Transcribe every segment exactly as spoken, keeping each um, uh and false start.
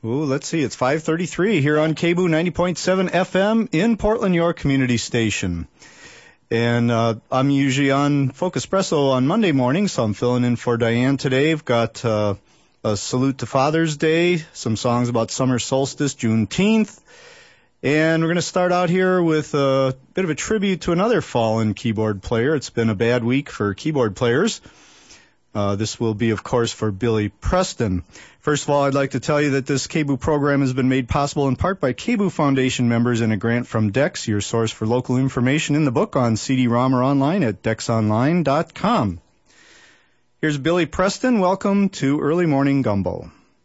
Ooh, let's see. It's five thirty-three here on K B O O ninety point seven F M in Portland, your community station. And uh, I'm usually on Focus Espresso on Monday morning, so I'm filling in for Diane today. I've got uh, a salute to Father's Day, some songs about summer solstice, Juneteenth. And we're going to start out here with a bit of a tribute to another fallen keyboard player. It's been a bad week for keyboard players. Uh, this will be, of course, for Billy Preston. First of all, I'd like to tell you that this K B O O program has been made possible in part by K B O O Foundation members and a grant from Dex, your source for local information in the book on C D ROM or online at dex online dot com. Here's Billy Preston. Welcome to Early Morning Gumbo.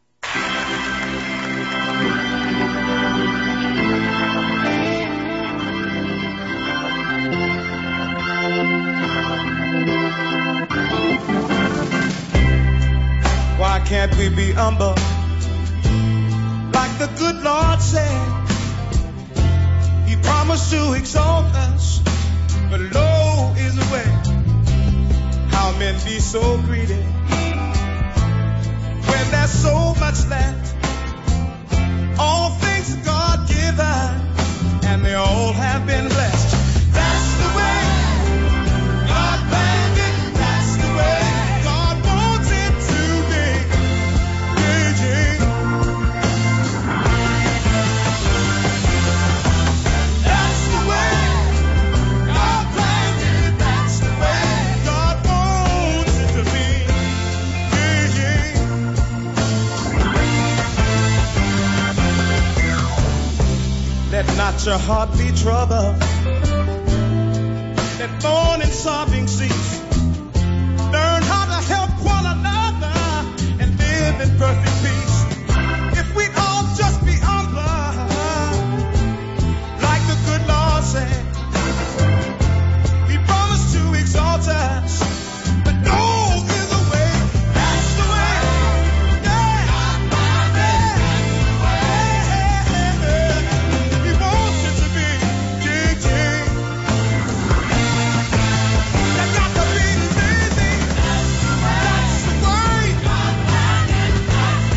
Why can't we be humble like the good Lord said? He promised to exalt us, but low is the way. How men be so greedy when there's so much left. All things God given, and they all have been blessed. That's the way God planned it. That's the way God wants it to be. That's the way God planned it. That's the way God wants it to be. Let not your heart be troubled. Let mourning and sobbing cease. Learn how to help one another and live in perfect peace. If we all just be humble, like the good Lord said, He promised to exalt us, but no is the way. That's the way. Yeah. Yeah. He wants it to be. Jing, jing. There got to be the busy. That's the way.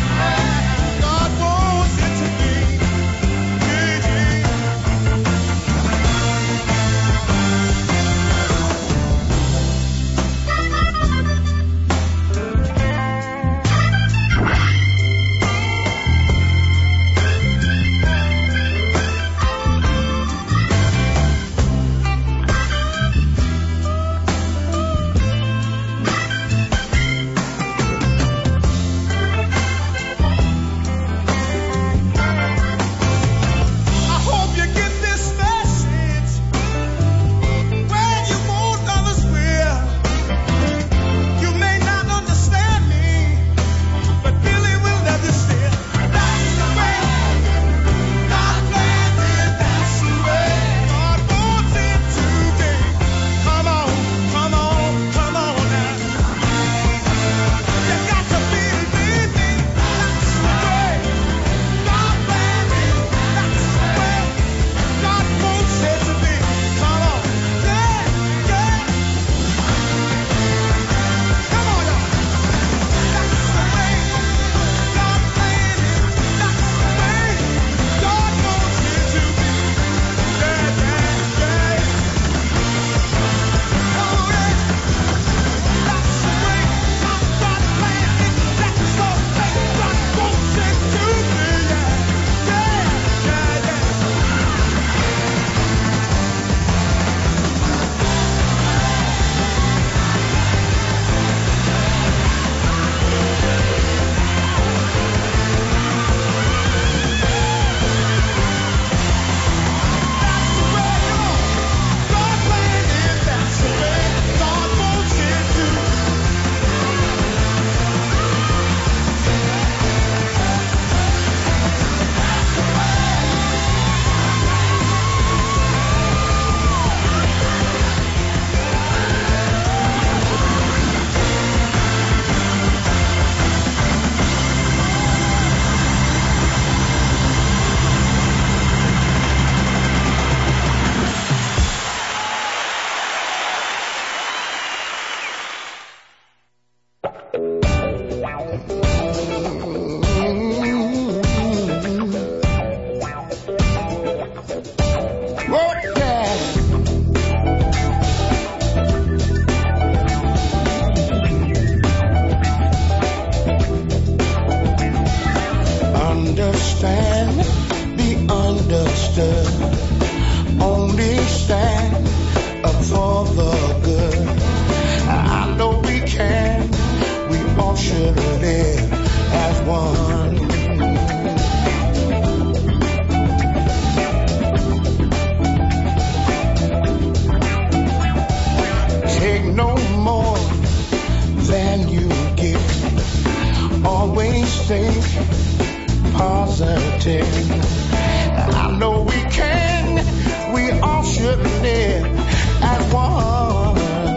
understand, be understood, only stand up for the good. I know we can, we all should live as one. Take no more than you give. Always think positive. I know we can, we all should live as one.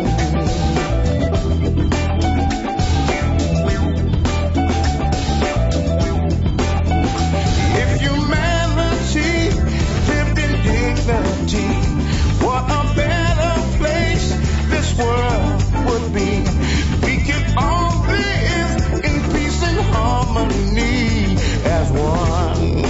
If humanity lived in dignity, what a better place this world would be. We could all live in peace and harmony as one.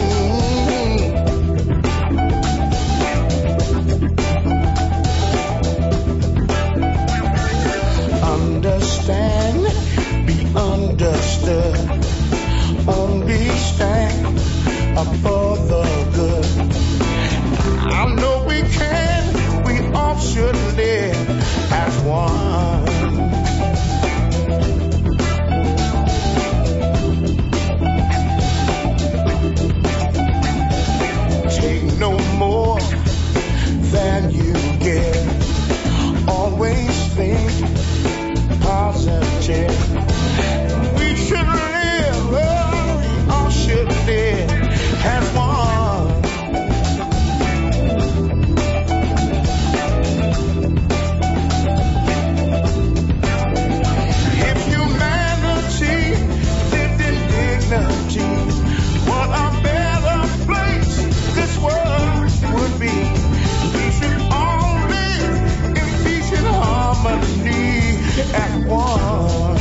Understand, be understood, only stand up for the good. I know we can, we all should live as one. Take no more than you give. Always think positive. We should live, oh, we all should live as one. If humanity lived in dignity, what a better place this world would be. We should all live in peace and harmony at one.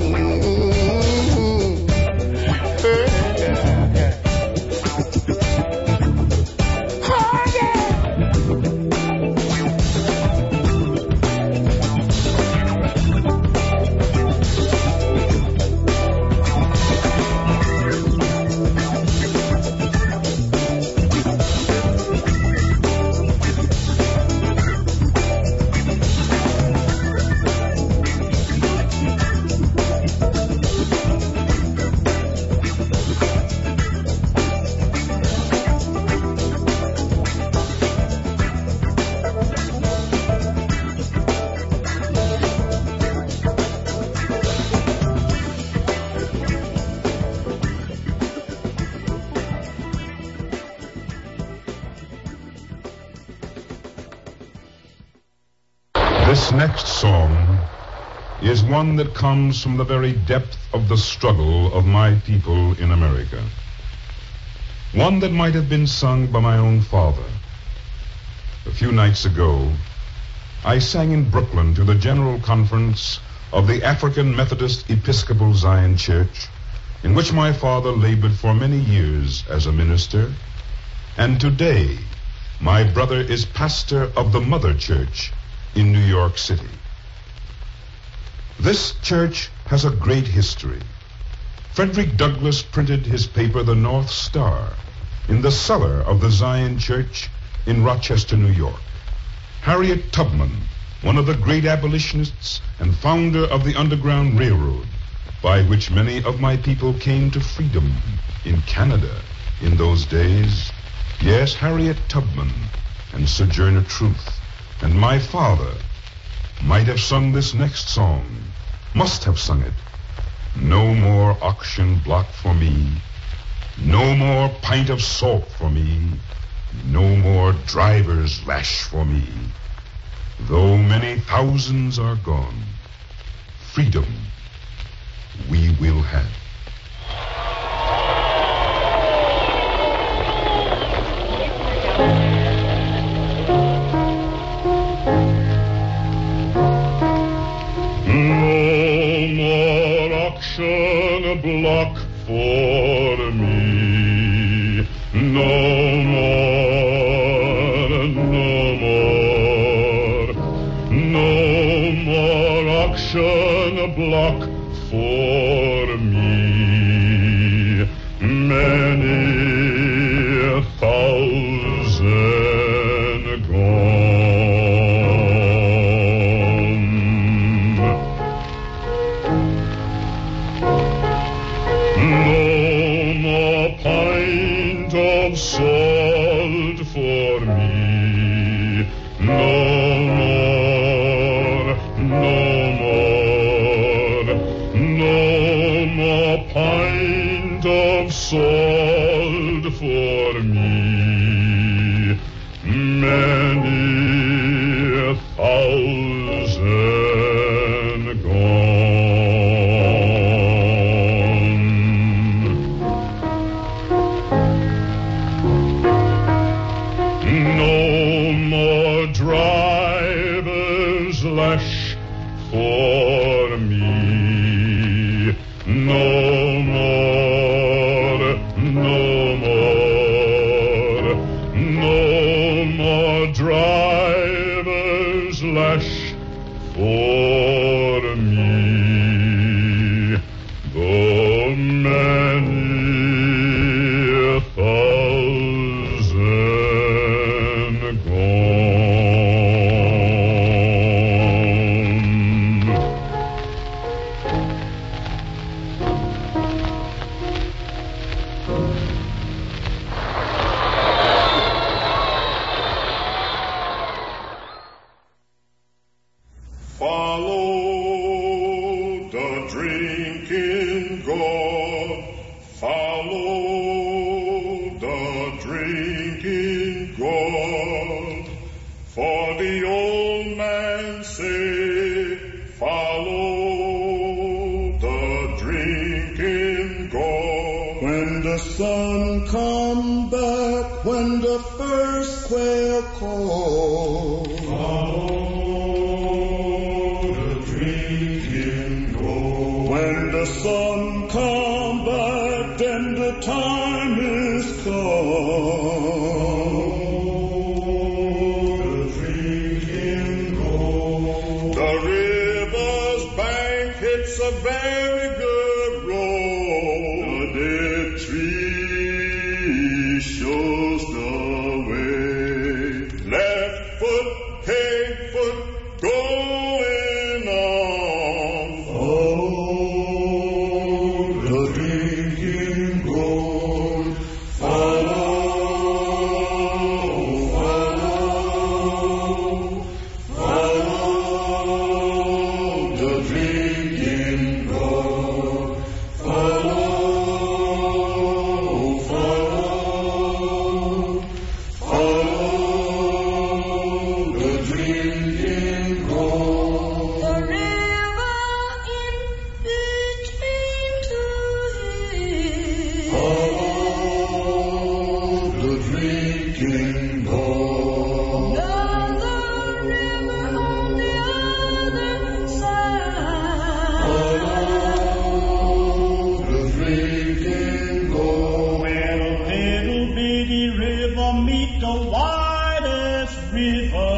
This next song is one that comes from the very depth of the struggle of my people in America. One that might have been sung by my own father. A few nights ago, I sang in Brooklyn to the General Conference of the African Methodist Episcopal Zion Church, in which my father labored for many years as a minister, and today my brother is pastor of the Mother Church in New York City. This church has a great history. Frederick Douglass printed his paper, The North Star, in the cellar of the Zion Church in Rochester, New York. Harriet Tubman, one of the great abolitionists and founder of the Underground Railroad, by which many of my people came to freedom in Canada in those days. Yes, Harriet Tubman and Sojourner Truth. And my father might have sung this next song, must have sung it. No more auction block for me, no more pint of salt for me, no more driver's lash for me. Though many thousands are gone, freedom we will have. Block for me, no more, no more, no more auction block for me, many a thousand gone. No more pint of salt for me, no more, no more, no more pint of salt for me, many a thousand gone. No more driver's lash for me, no more, no more, no more driver's lash for me, though many a thousand gone. Follow the drinking god. Follow the drinking god. For the old man say, follow the drinking god. When the sun come back, when the first quail call, follow the drinking god. When the sun come back, then the time is come. The drinking god. The river's bank hits a very good road. The dead tree shows the way. Left foot, peg foot, going on. Follow the drinking gold. Follow, follow, follow the drinking gold. Follow, follow, follow the drinking gold. The river in between two hills. Follow the drinking gold. Down the river on the other side. Follow the drinking gold. When a little bitty river meet the widest river.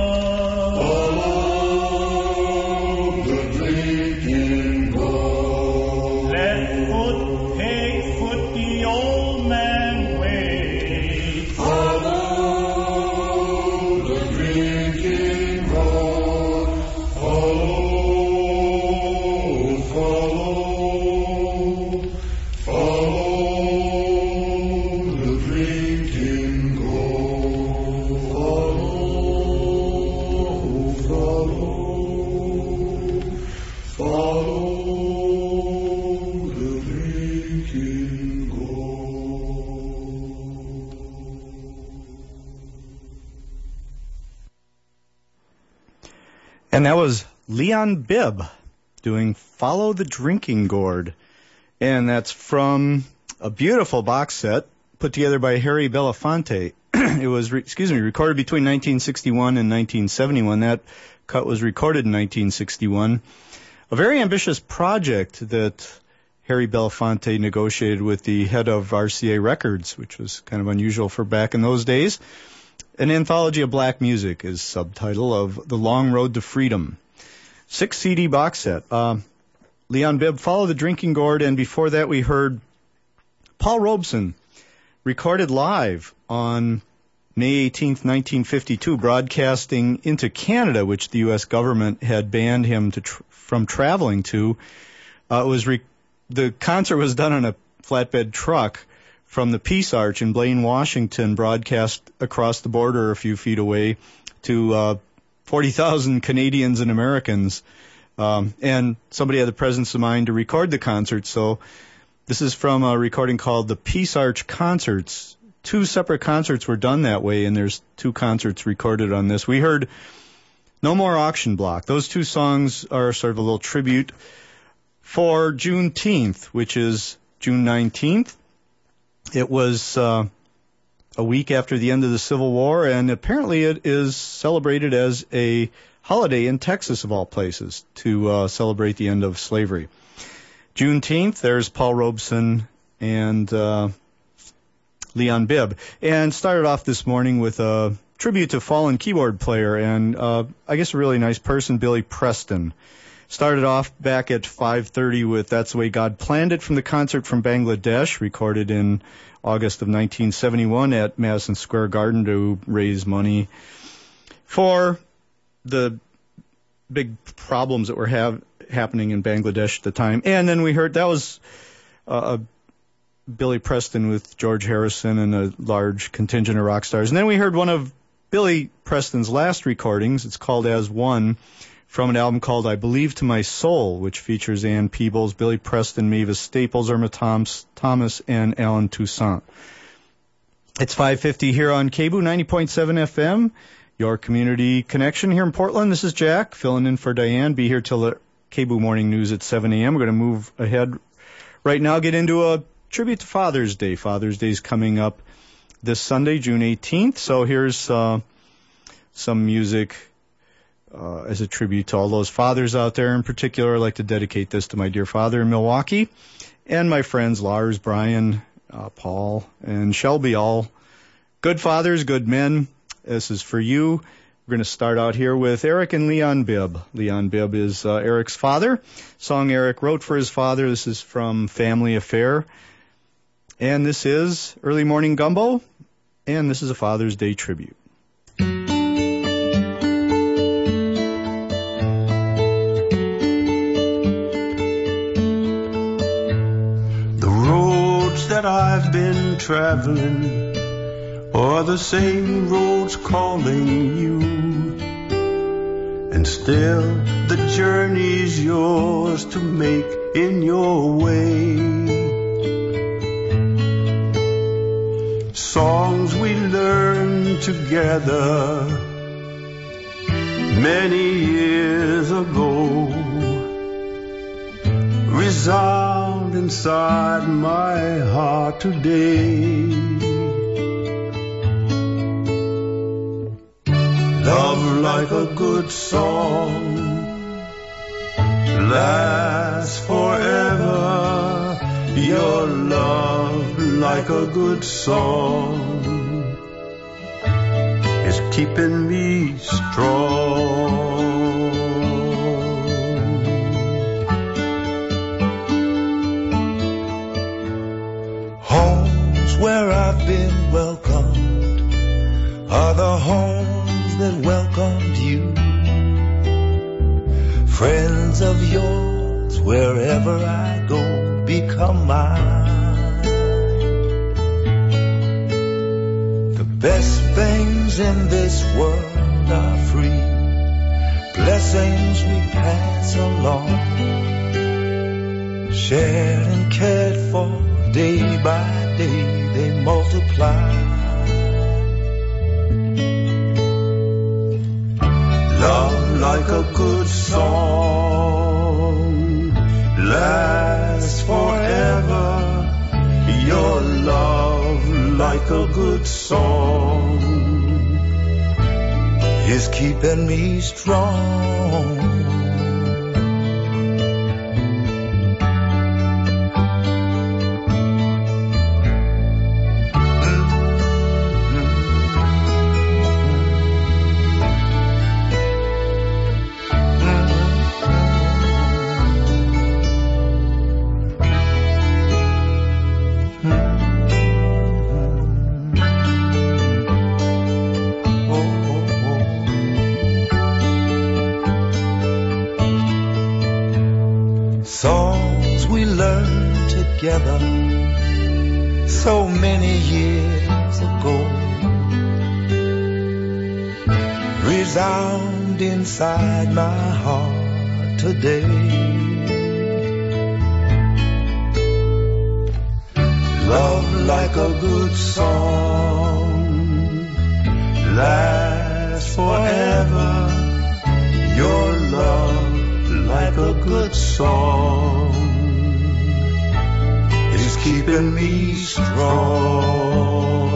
Follow the drinking gold. Left foot, peg foot, the old man way. Follow the drinking gold. Follow, follow, follow the drinking gold. Follow, follow, follow the drinking gold. And that was Leon Bibb doing Follow the Drinking Gourd. And that's from a beautiful box set put together by Harry Belafonte. It was, re- excuse me, recorded between nineteen sixty-one and nineteen seventy-one. That cut was recorded in nineteen sixty-one. A very ambitious project that Harry Belafonte negotiated with the head of R C A Records, which was kind of unusual for back in those days. An Anthology of Black Music is subtitle of The Long Road to Freedom. Six C D box set. Uh, Leon Bibb, Follow the Drinking Gourd, and before that we heard Paul Robeson, recorded live on May eighteenth, nineteen fifty-two, broadcasting into Canada, which the U S government had banned him to tr- from traveling to. Uh, it was re- the concert was done on a flatbed truck from the Peace Arch in Blaine, Washington, broadcast across the border a few feet away to uh, forty thousand Canadians and Americans. Um, and somebody had the presence of mind to record the concert, so this is from a recording called the Peace Arch Concerts. Two separate concerts were done that way, and there's two concerts recorded on this. We heard No More Auction Block. Those two songs are sort of a little tribute for Juneteenth, which is June nineteenth. It was uh, a week after the end of the Civil War, and apparently it is celebrated as a holiday in Texas, of all places, to uh, celebrate the end of slavery. Juneteenth, there's Paul Robeson and uh, Leon Bibb. And started off this morning with a tribute to fallen keyboard player and uh, I guess a really nice person, Billy Preston. Started off back at five thirty with That's the Way God Planned It from the concert from Bangladesh, recorded in August of nineteen seventy-one at Madison Square Garden to raise money for the big problems that were have, happening in Bangladesh at the time. And then we heard that was uh, Billy Preston with George Harrison and a large contingent of rock stars. And then we heard one of Billy Preston's last recordings. It's called As One, from an album called I Believe to My Soul, which features Ann Peebles, Billy Preston, Mavis Staples, Irma Thoms, Thomas, and Alan Toussaint. It's five fifty here on K B O O ninety point seven F M, your community connection here in Portland. This is Jack, filling in for Diane. Be here till the K B O O Morning News at seven a.m. We're going to move ahead right now, get into a tribute to Father's Day. Father's Day is coming up this Sunday, June eighteenth. So here's uh, some music uh, as a tribute to all those fathers out there. In particular, I'd like to dedicate this to my dear father in Milwaukee and my friends Lars, Brian, uh, Paul, and Shelby, all good fathers, good men. This is for you. We're going to start out here with Eric and Leon Bibb. Leon Bibb is uh, Eric's father. Song Eric wrote for his father. This is from Family Affair. And this is Early Morning Gumbo. And this is a Father's Day tribute. The roads that I've been traveling are the same roads calling you, and still the journey's yours to make in your way. Songs we learned together many years ago resound inside my heart today. Love like a good song lasts forever. Your love like a good song is keeping me strong. Homes where I've been welcomed are the homes that welcomed you. Friends of yours, wherever I go, become mine. The best things in this world are free, blessings we pass along, shared and cared for day by day, they multiply. Love like a good song lasts forever. Your love like a good song is keeping me strong. Hmm. together so many years ago resound inside my heart today. Love like a good song lasts forever. Your love like a good song is keeping me strong.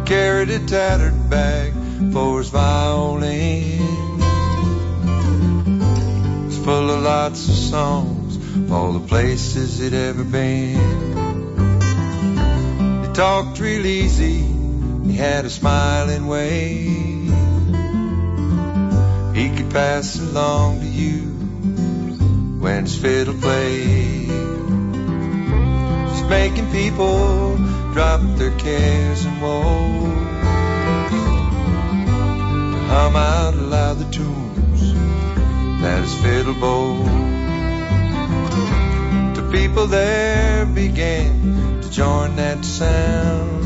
carried a tattered bag for his violin. It was full of lots of songs, all the places he'd ever been. He talked real easy, he had a smiling way. He could pass along to you when his fiddle played. Just making people drop their cares and woes, to hum out aloud the tunes that his fiddle bowed. To people there began to join that sound,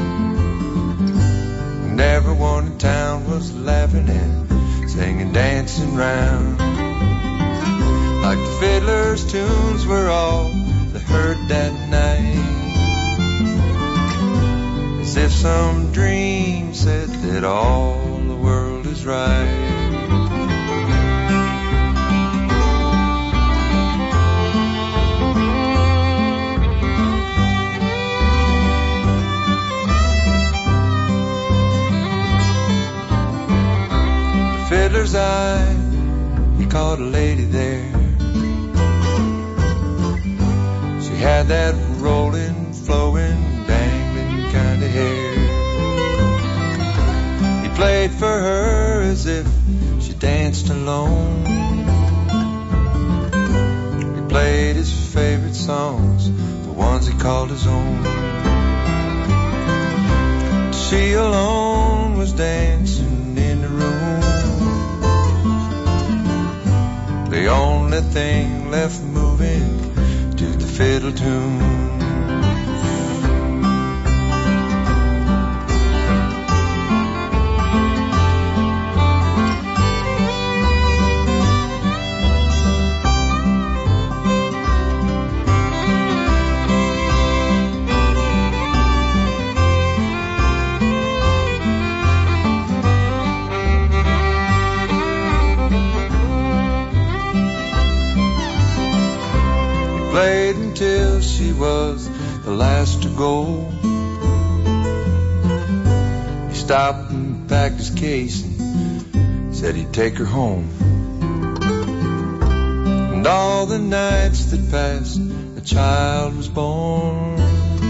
and everyone in town was laughing and singing, dancing round. Like the fiddler's tunes were all they heard that night, as if some dream said that all the world is right. The fiddler's eye, he caught a lady there. She had that rolling, flowing, dangling kind of hair. He played for her as if she danced alone. He played his favorite songs, the ones he called his own. She alone was dancing in the room, the only thing left moving to the fiddle tune. Played until she was the last to go. He stopped and packed his case and said he'd take her home. And all the nights that passed, a child was born.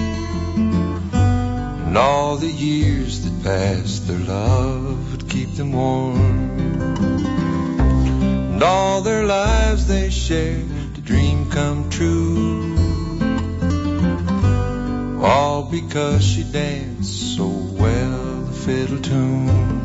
And all the years that passed, their love would keep them warm. And all their lives they shared, dream come true, all because she danced so well the fiddle tune.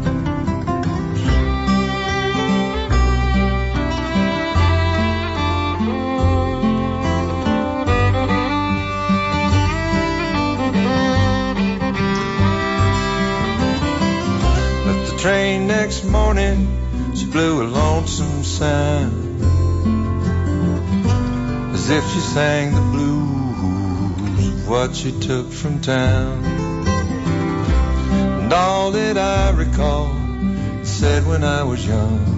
Left the train next morning, she blew a lonesome sound, as if she sang the blues of what she took from town. And all that I recall, said when I was young,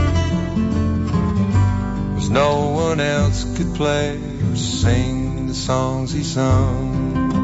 was no one else could play or sing the songs he sung.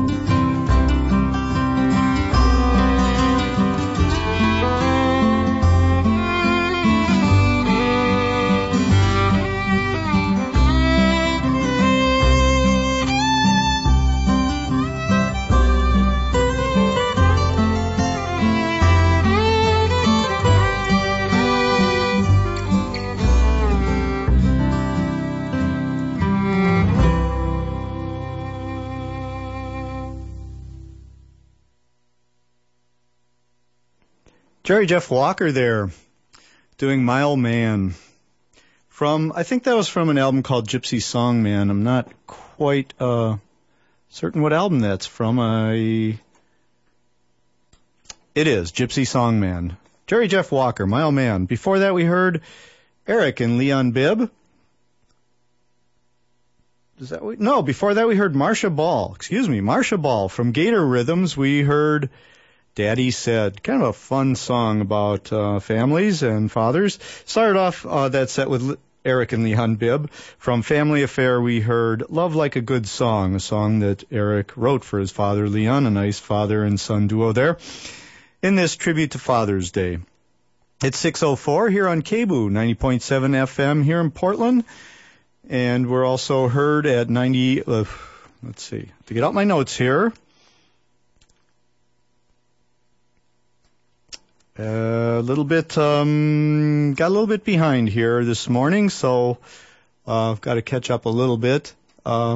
Jerry Jeff Walker there, doing My Old Man. From, I think that was from an album called Gypsy Song Man. I'm not quite uh, certain what album that's from. I... It is, Gypsy Song Man. Jerry Jeff Walker, My Old Man. Before that we heard Eric and Leon Bibb. Is that what, no, before that we heard Marsha Ball. Excuse me, Marsha Ball. From Gator Rhythms we heard Daddy Said. Kind of a fun song about uh, families and fathers. Started off uh, that set with Eric and Leon Bibb. From Family Affair, we heard Love Like a Good Song, a song that Eric wrote for his father, Leon, a nice father and son duo there, in this tribute to Father's Day. It's six oh four here on K B O O ninety point seven F M here in Portland. And we're also heard at ninety, uh, let's see, to get out my notes here. A uh, little bit, um, got a little bit behind here this morning, so uh, I've got to catch up a little bit. Uh,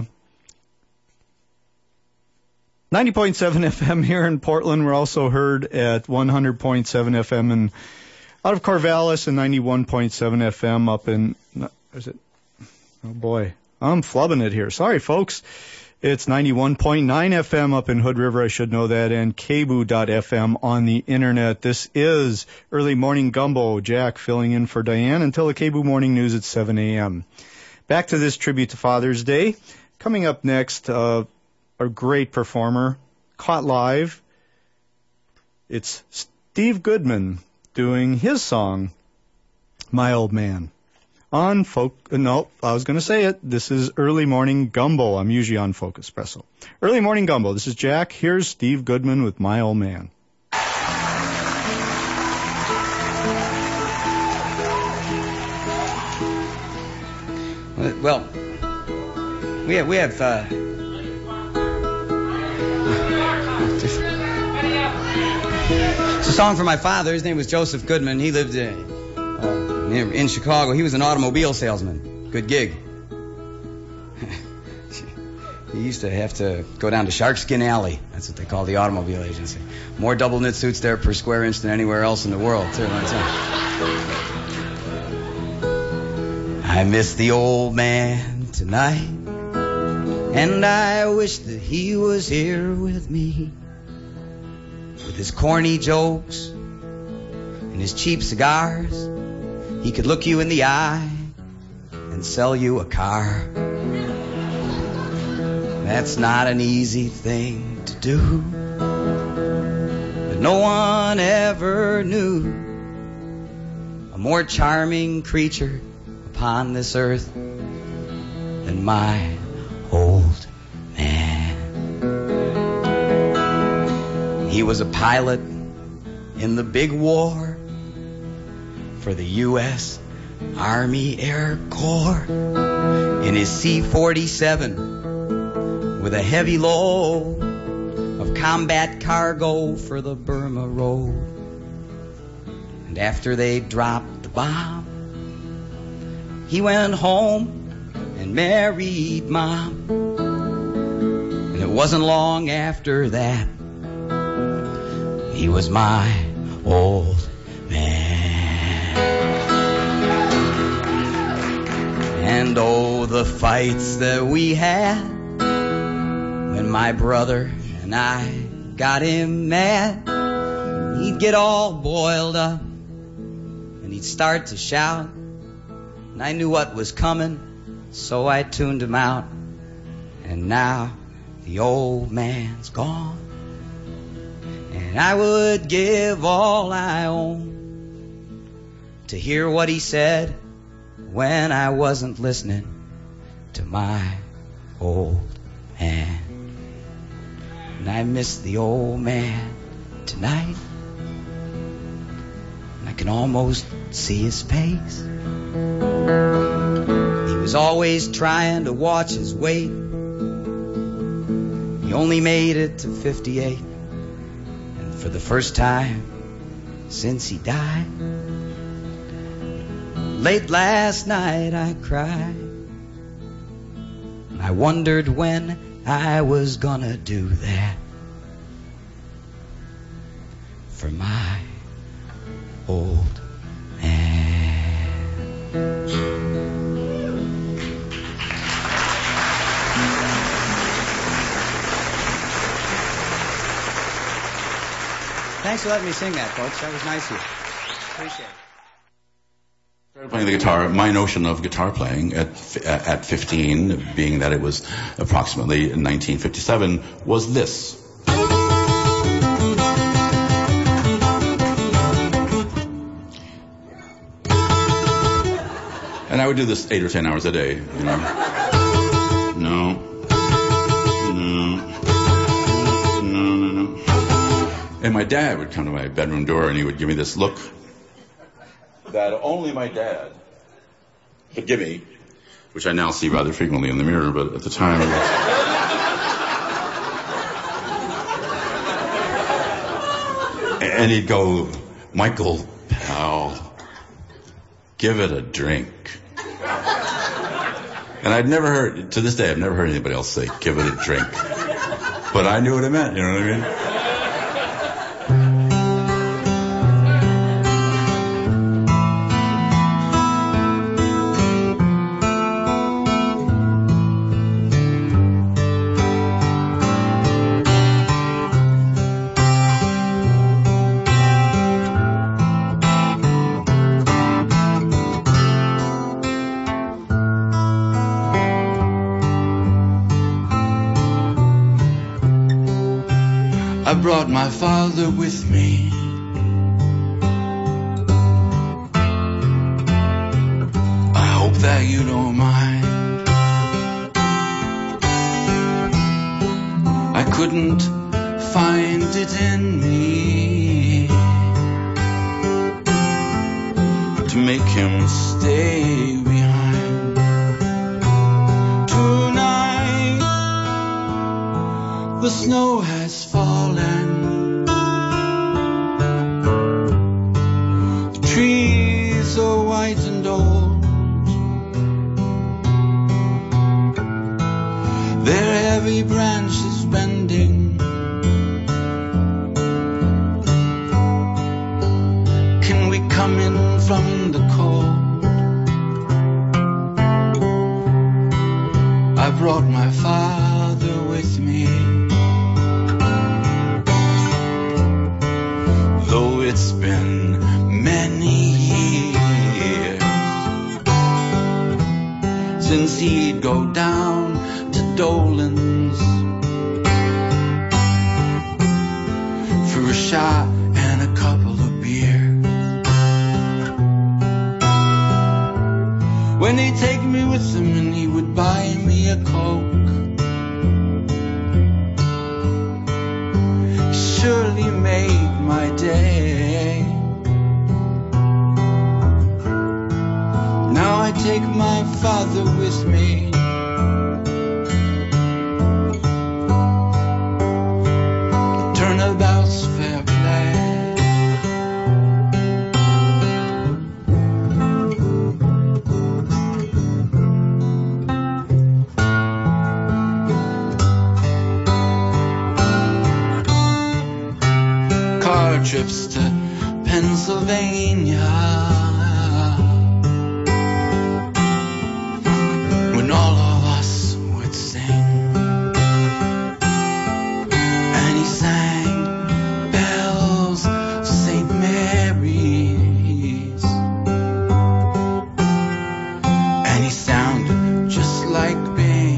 ninety point seven F M here in Portland. We're also heard at one hundred point seven F M in out of Corvallis and ninety-one point seven F M up in, is it? Oh boy, I'm flubbing it here. Sorry, folks. It's ninety-one point nine F M up in Hood River, I should know that, and K B O O dot F M on the internet. This is Early Morning Gumbo. Jack filling in for Diane until the K B O O Morning News at seven a.m. Back to this tribute to Father's Day. Coming up next, uh, a great performer, caught live. It's Steve Goodman doing his song, My Old Man. On folk, uh, no, I was going to say it. This is Early Morning Gumbo. I'm usually on Folk Espresso. Early Morning Gumbo. This is Jack. Here's Steve Goodman with My Old Man. Well, we have, we have, uh, it's a song for my father. His name was Joseph Goodman. He lived uh, uh, near, in Chicago. He was an automobile salesman. Good gig. He used to have to go down to Sharkskin Alley. That's what they call the automobile agency. More double knit suits there per square inch than anywhere else in the world, too. I miss the old man tonight, and I wish that he was here with me. With his corny jokes and his cheap cigars, he could look you in the eye and sell you a car. That's not an easy thing to do, but no one ever knew a more charming creature upon this earth than my old man. He was a pilot in the big war for the U S Army Air Corps in his C forty-seven with a heavy load of combat cargo for the Burma Road. And after they dropped the bomb, he went home and married Mom. And it wasn't long after that he was my old man. And oh, the fights that we had when my brother and I got him mad. He'd get all boiled up and he'd start to shout. And I knew what was coming, so I tuned him out. And now the old man's gone, and I would give all I own to hear what he said when I wasn't listening to my old man. And I miss the old man tonight, and I can almost see his face. He was always trying to watch his weight. He only made it to fifty-eight. And for the first time since he died, late last night I cried. I wondered when I was gonna do that for my old man. Thanks for letting me sing that, folks. That was nice of you. Appreciate it. Started playing the guitar. My notion of guitar playing at at fifteen, being that it was approximately nineteen fifty-seven, was this. And I would do this eight or ten hours a day, you know. No. No. No, no, no. And my dad would come to my bedroom door and he would give me this look that only my dad could give me, which I now see rather frequently in the mirror, but at the time it was... And he'd go, Michael, pal, give it a drink. And I'd never heard, to this day, I've never heard anybody else say, give it a drink. But I knew what it meant, you know what I mean? I brought my father with me. I hope that you don't mind. I couldn't find it in me to make him stay behind. Tonight the snow has fallen. The trees are white and old. Their heavy branches bending. Can we come in from the cold? I brought my father with me. Though it's been many years since he'd go down to Dolan's for a shot and a couple of beers. When he'd take me with him and he would buy me a Coke, surely made my day. Now I take my father with me. Turnabout's fair play. Car trips to Pennsylvania, when all of us would sing, and he sang bells of Saint Mary's, and he sounded just like Bing.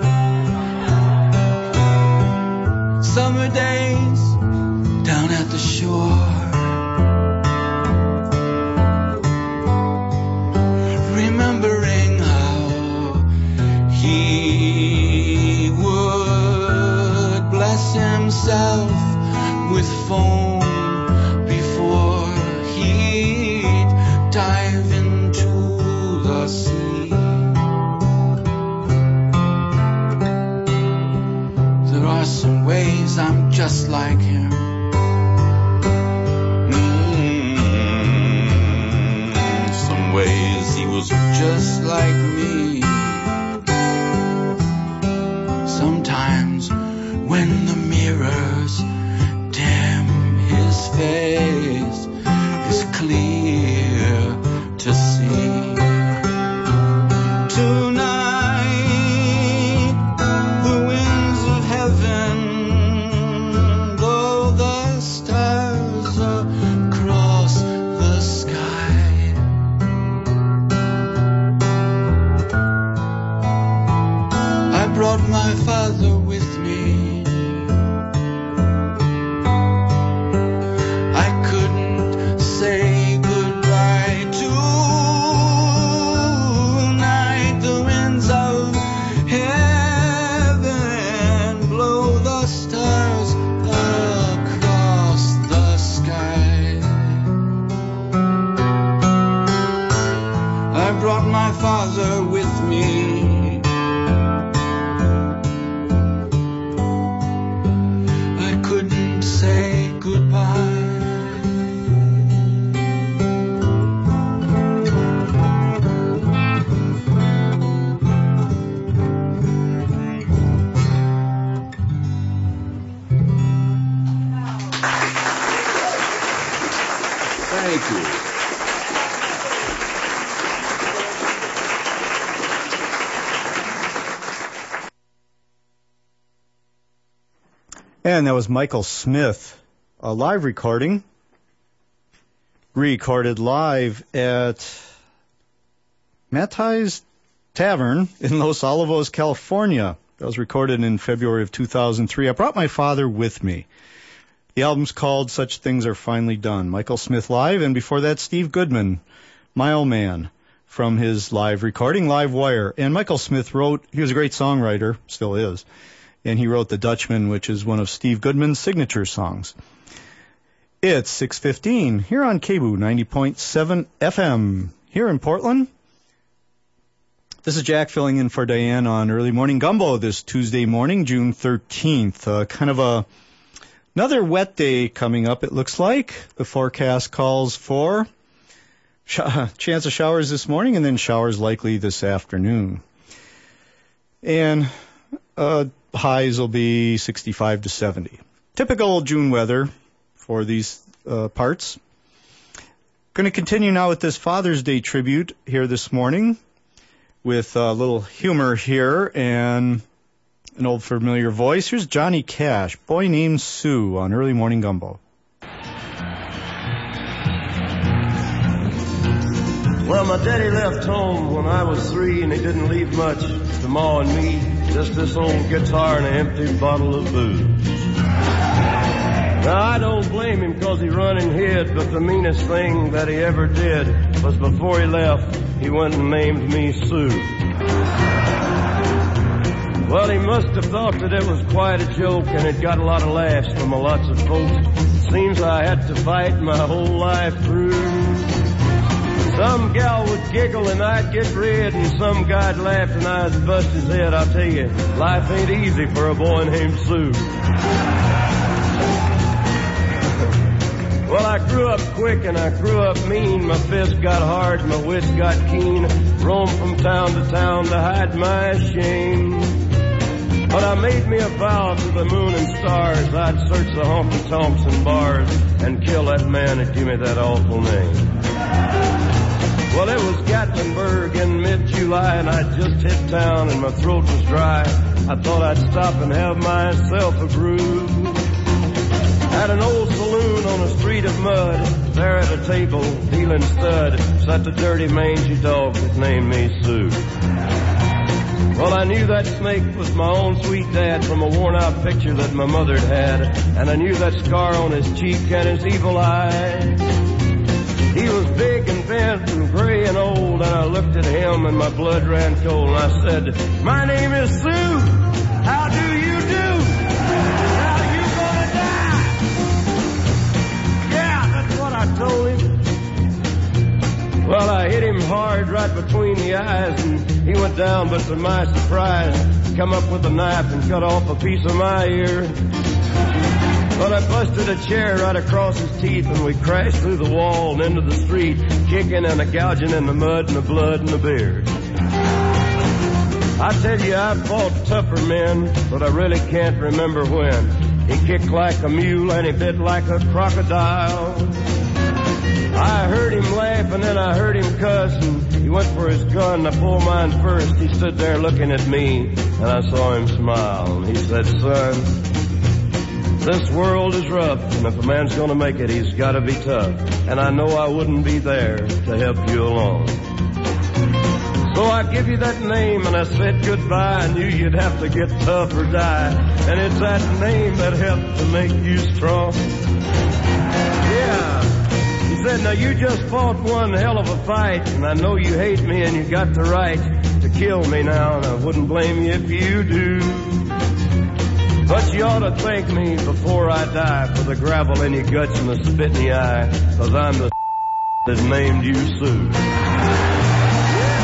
Summer days down at the shore, remembering how he would bless himself with foam before he'd dive into the sea. There are some ways I'm just like him. Ways he was just like me. Sometimes when the mirrors dim, his face is clear to see. Tonight the winds of heaven blow the stars across the sky. brought my father with me. I couldn't say goodbye. Thank you. And that was Michael Smith, a live recording, recorded live at Mattai's Tavern in Los Olivos, California. That was recorded in February of two thousand three. I brought my father with me. The album's called Such Things Are Finally Done. Michael Smith live, and before that, Steve Goodman, My Old Man, from his live recording, Live Wire. And Michael Smith wrote, he was a great songwriter, still is, and he wrote The Dutchman, which is one of Steve Goodman's signature songs. It's six fifteen here on K B O O ninety point seven F M here in Portland. This is Jack filling in for Diane on Early Morning Gumbo this Tuesday morning, June thirteenth. Uh, kind of a Another wet day coming up, it looks like. The forecast calls for sh- chance of showers this morning and then showers likely this afternoon. And uh, highs will be sixty-five to seventy. Typical June weather for these uh, parts. Going to continue now with this Father's Day tribute here this morning with a little humor here and an old familiar voice. Here's Johnny Cash, Boy Named Sue, on Early Morning Gumbo. Well, my daddy left home when I was three, and he didn't leave much to Ma and me, just this old guitar and an empty bottle of booze. Now, I don't blame him because he run and hid, but the meanest thing that he ever did was before he left, he went and named me Sue. Well, he must have thought that it was quite a joke, and it got a lot of laughs from a lots of folks. Seems I had to fight my whole life through. Some gal would giggle and I'd get red, and some guy'd laugh and I'd bust his head. I'll tell you, life ain't easy for a boy named Sue. Well, I grew up quick and I grew up mean. My fists got hard, my wits got keen. Roamed from town to town to hide my shame. But I made me a vow to the moon and stars, I'd search the honky-tonks and bars and kill that man that gave me that awful name. Well, it was Gatlinburg in mid-July, and I'd just hit town and my throat was dry. I thought I'd stop and have myself a groove. At an old saloon on a street of mud, there at a table, dealing stud, sat the dirty mangy dog that named me Sue. Well, I knew that snake was my own sweet dad from a worn-out picture that my mother'd had, and I knew that scar on his cheek and his evil eye. He was big and bent and gray and old, and I looked at him and my blood ran cold, and I said, "My name is Sue. How do you do? How you gonna die?" Yeah, that's what I told him. Well, I hit him hard right between the eyes, and he went down, but to my surprise, come up with a knife and cut off a piece of my ear. But I busted a chair right across his teeth, and we crashed through the wall and into the street, kicking and a gouging in the mud and the blood and the beer. I tell you, I fought tougher men, but I really can't remember when. He kicked like a mule and he bit like a crocodile. I heard him laugh and then I heard him cuss, and he went for his gun. I pulled mine first. He stood there looking at me, and I saw him smile. And he said, "Son, this world is rough, and if a man's gonna make it, he's gotta be tough. And I know I wouldn't be there to help you along. So I give you that name, and I said goodbye. I knew you'd have to get tough or die. And it's that name that helped to make you strong." Yeah. He said, "Now you just fought one hell of a fight, and I know you hate me and you got the right to kill me now, and I wouldn't blame you if you do. But you ought to thank me before I die for the gravel in your guts and the spit in your eye, 'cause I'm the that named you Sue." Yeah.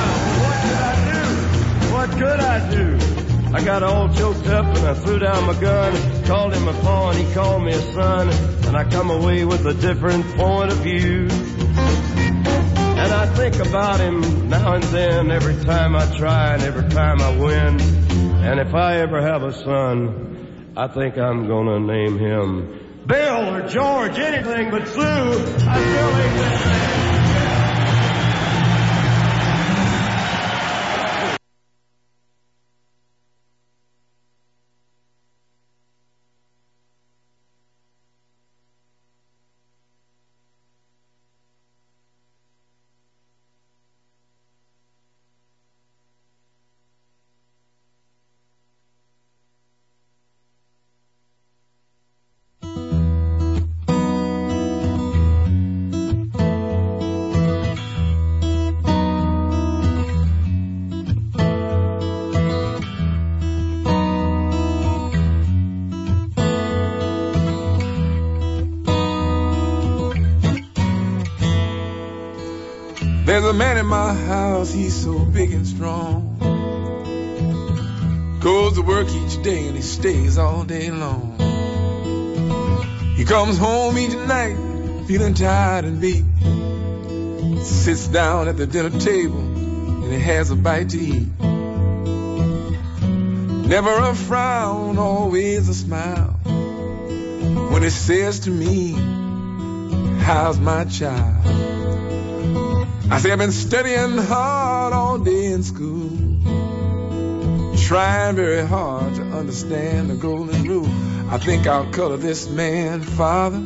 What could I do? I got all choked up and I threw down my gun, called him a paw and he called me a son, and I come away with a different point of view. And I think about him now and then, every time I try and every time I win. And if I ever have a son, I think I'm gonna name him Bill or George, anything but Sue. I still ain't that. There's a man in my house, he's so big and strong. Goes to work each day and he stays all day long. He comes home each night feeling tired and beat. Sits down at the dinner table and he has a bite to eat. Never a frown, always a smile. When he says to me, how's my child? I say I've been studying hard all day in school, trying very hard to understand the golden rule. I think I'll color this man father.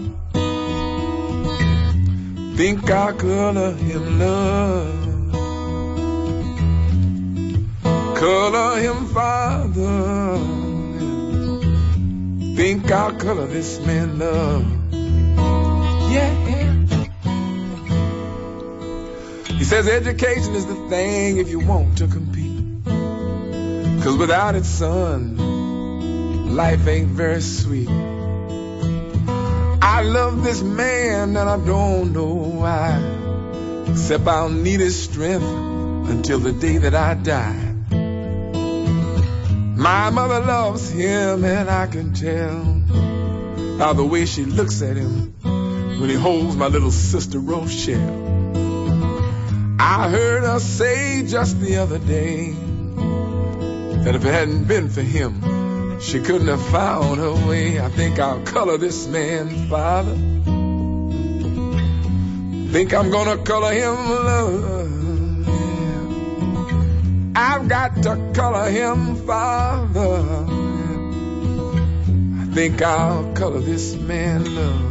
Think I'll color him love. Color him father. Think I'll color this man love. Yeah. He says education is the thing if you want to compete. Cause without it, son, life ain't very sweet. I love this man and I don't know why, except I'll need his strength until the day that I die. My mother loves him and I can tell by the way she looks at him when he holds my little sister Rochelle. I heard her say just the other day that if it hadn't been for him, she couldn't have found her way. I think I'll color this man father. Think I'm gonna color him love. I've got to color him father. I think I'll color this man love.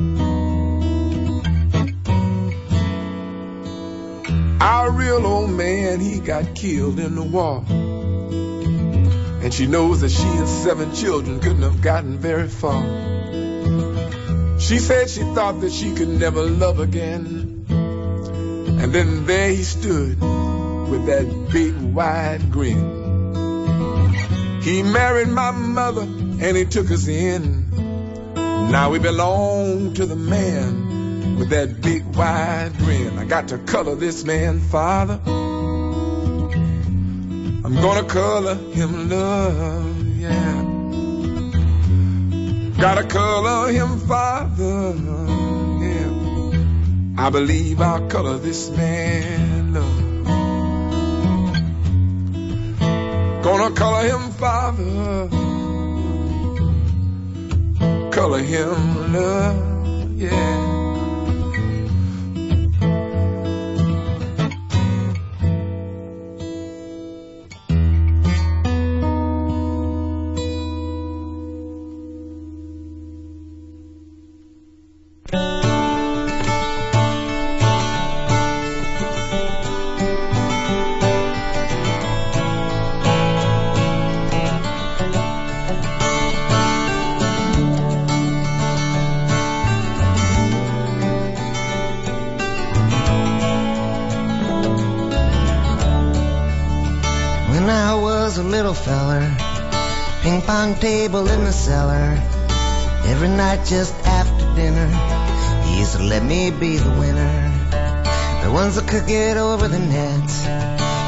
Our real old man, he got killed in the war. And she knows that she and seven children couldn't have gotten very far. She said she thought that she could never love again. And then there he stood with that big wide grin. He married my mother and he took us in. Now we belong to the man with that big wide grin. I got to color this man father. I'm gonna color him love, yeah. Gotta color him father, yeah. I believe I'll color this man love. Gonna color him father. Color him love, yeah. Feller, ping pong table in the cellar. Every night just after dinner, he used to let me be the winner. The ones that could get over the nets,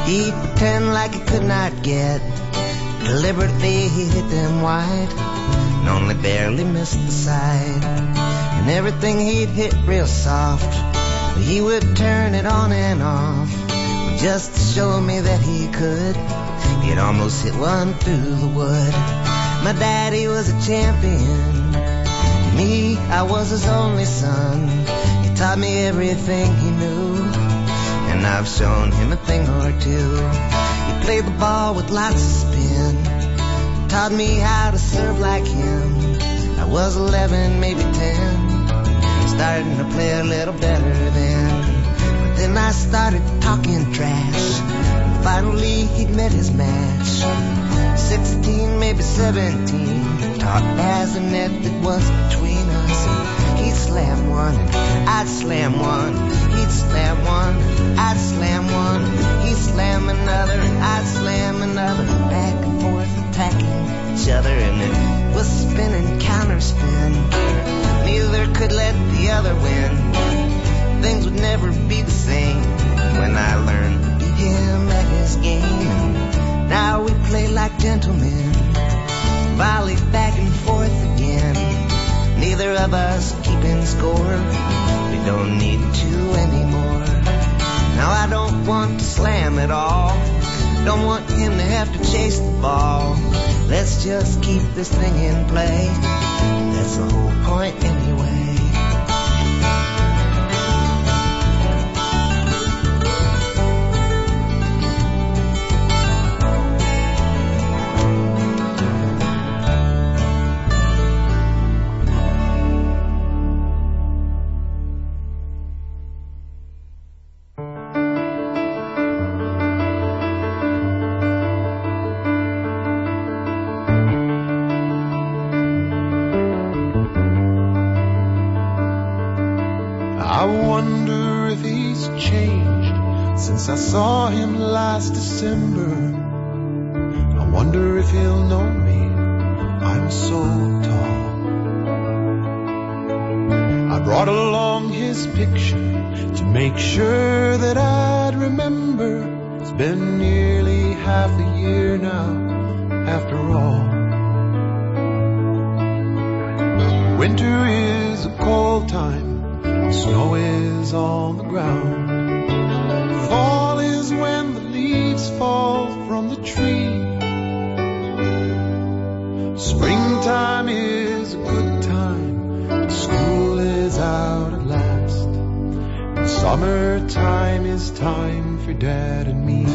He'd pretend like he could not get. Deliberately he hit them wide and only barely missed the side. And everything he'd hit real soft, but he would turn it on and off just to show me that he could. He'd almost hit one through the wood. My daddy was a champion. Me, I was his only son. He taught me everything he knew, and I've shown him a thing or two. He played the ball with lots of spin, taught me how to serve like him. I was eleven, maybe ten, starting to play a little better then. But then I started talking trash, and finally he'd met his match. Sixteen, maybe seventeen, taught as a net that was between us. And he'd slam one, and I'd slam one. He'd slam one, I'd slam one. He'd slam another, and I'd slam another. Back and forth, attacking each other, and it was spinning counterspin. Neither could let the other win. Things would never be the same when I learned to beat him at his game. Now we play like gentlemen, volley back and forth again. Neither of us keeping score, we don't need to anymore. Now I don't want to slam at all, don't want him to have to chase the ball. Let's just keep this thing in play, that's the whole point anyway. I saw him last December. I wonder if he'll know me, I'm so tall. I brought along his picture to make sure that I'd remember. It's been nearly half a year now, after all. Winter is a cold time, snow is on the ground. Fall is when the leaves fall from the tree. Springtime is a good time, school is out at last. And summertime is time for Dad and me.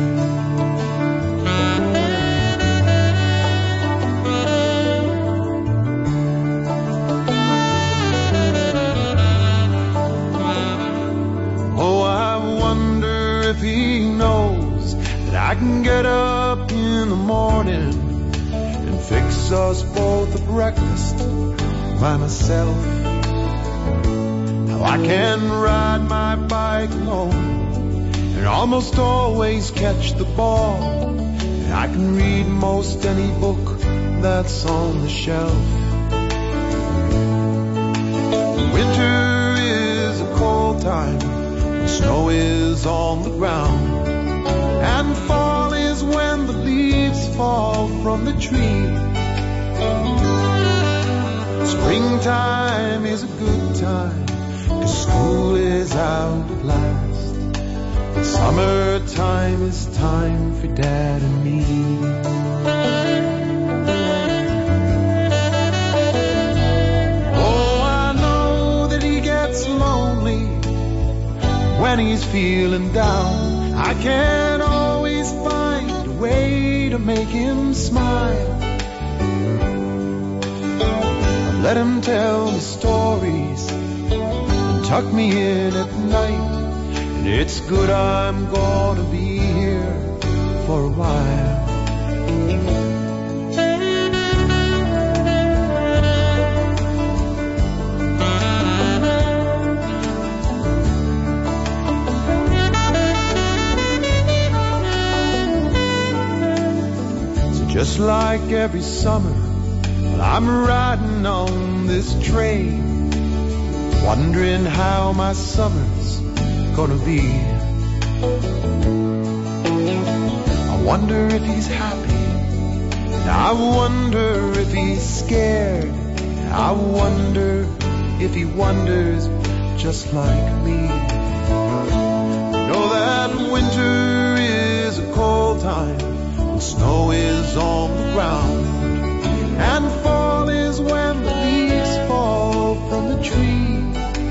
If he knows that I can get up in the morning and fix us both a breakfast by myself. How I can ride my bike alone and almost always catch the ball. And I can read most any book that's on the shelf. Winter is a cold time, snow is on the ground, and fall is when the leaves fall from the tree. Springtime is a good time, 'cause school is out at last. And summertime is time for Dad and me. Oh, I know that he gets lonely when he's feeling down. I can't always find a way to make him smile. I let him tell me stories and tuck me in at night. And it's good I'm gonna be here for a while. Just like every summer, I'm riding on this train, wondering how my summer's gonna be. wonder if he's happy. I wonder if he's scared. I wonder if he wonders just like me. Know that winter is a cold time when snow is on the ground, and fall is when the leaves fall from the tree,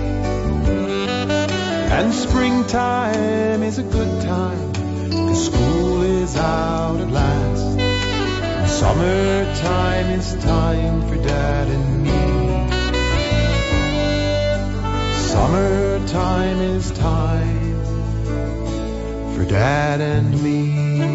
and springtime is a good time 'cause school is out at last. Summertime is time for Dad and me. Summertime is time for Dad and me.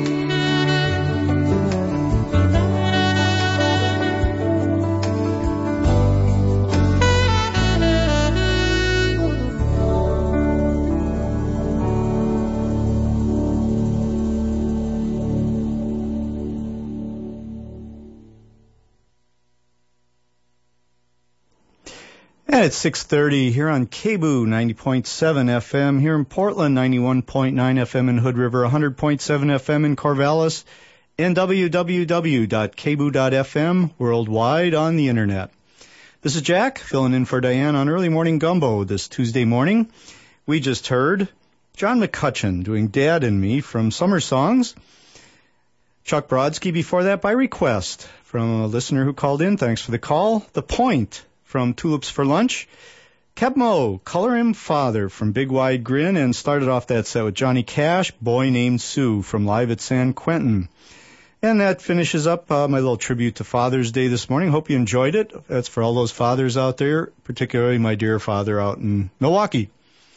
And it's six thirty here on K B O O ninety point seven F M here in Portland, ninety-one point nine F M in Hood River, one hundred point seven F M in Corvallis, and w w w dot k b o o dot f m worldwide on the internet. This is Jack, filling in for Diane on Early Morning Gumbo this Tuesday morning. We just heard John McCutcheon doing Dad and Me from Summer Songs. Chuck Brodsky before that by request from a listener who called in. Thanks for the call. The Point from Tulips for Lunch. Kebmo, Color Him Father from Big Wide Grin, and started off that set with Johnny Cash, Boy Named Sue from Live at San Quentin. And that finishes up uh, my little tribute to Father's Day this morning. Hope you enjoyed it. That's for all those fathers out there, particularly my dear father out in Milwaukee.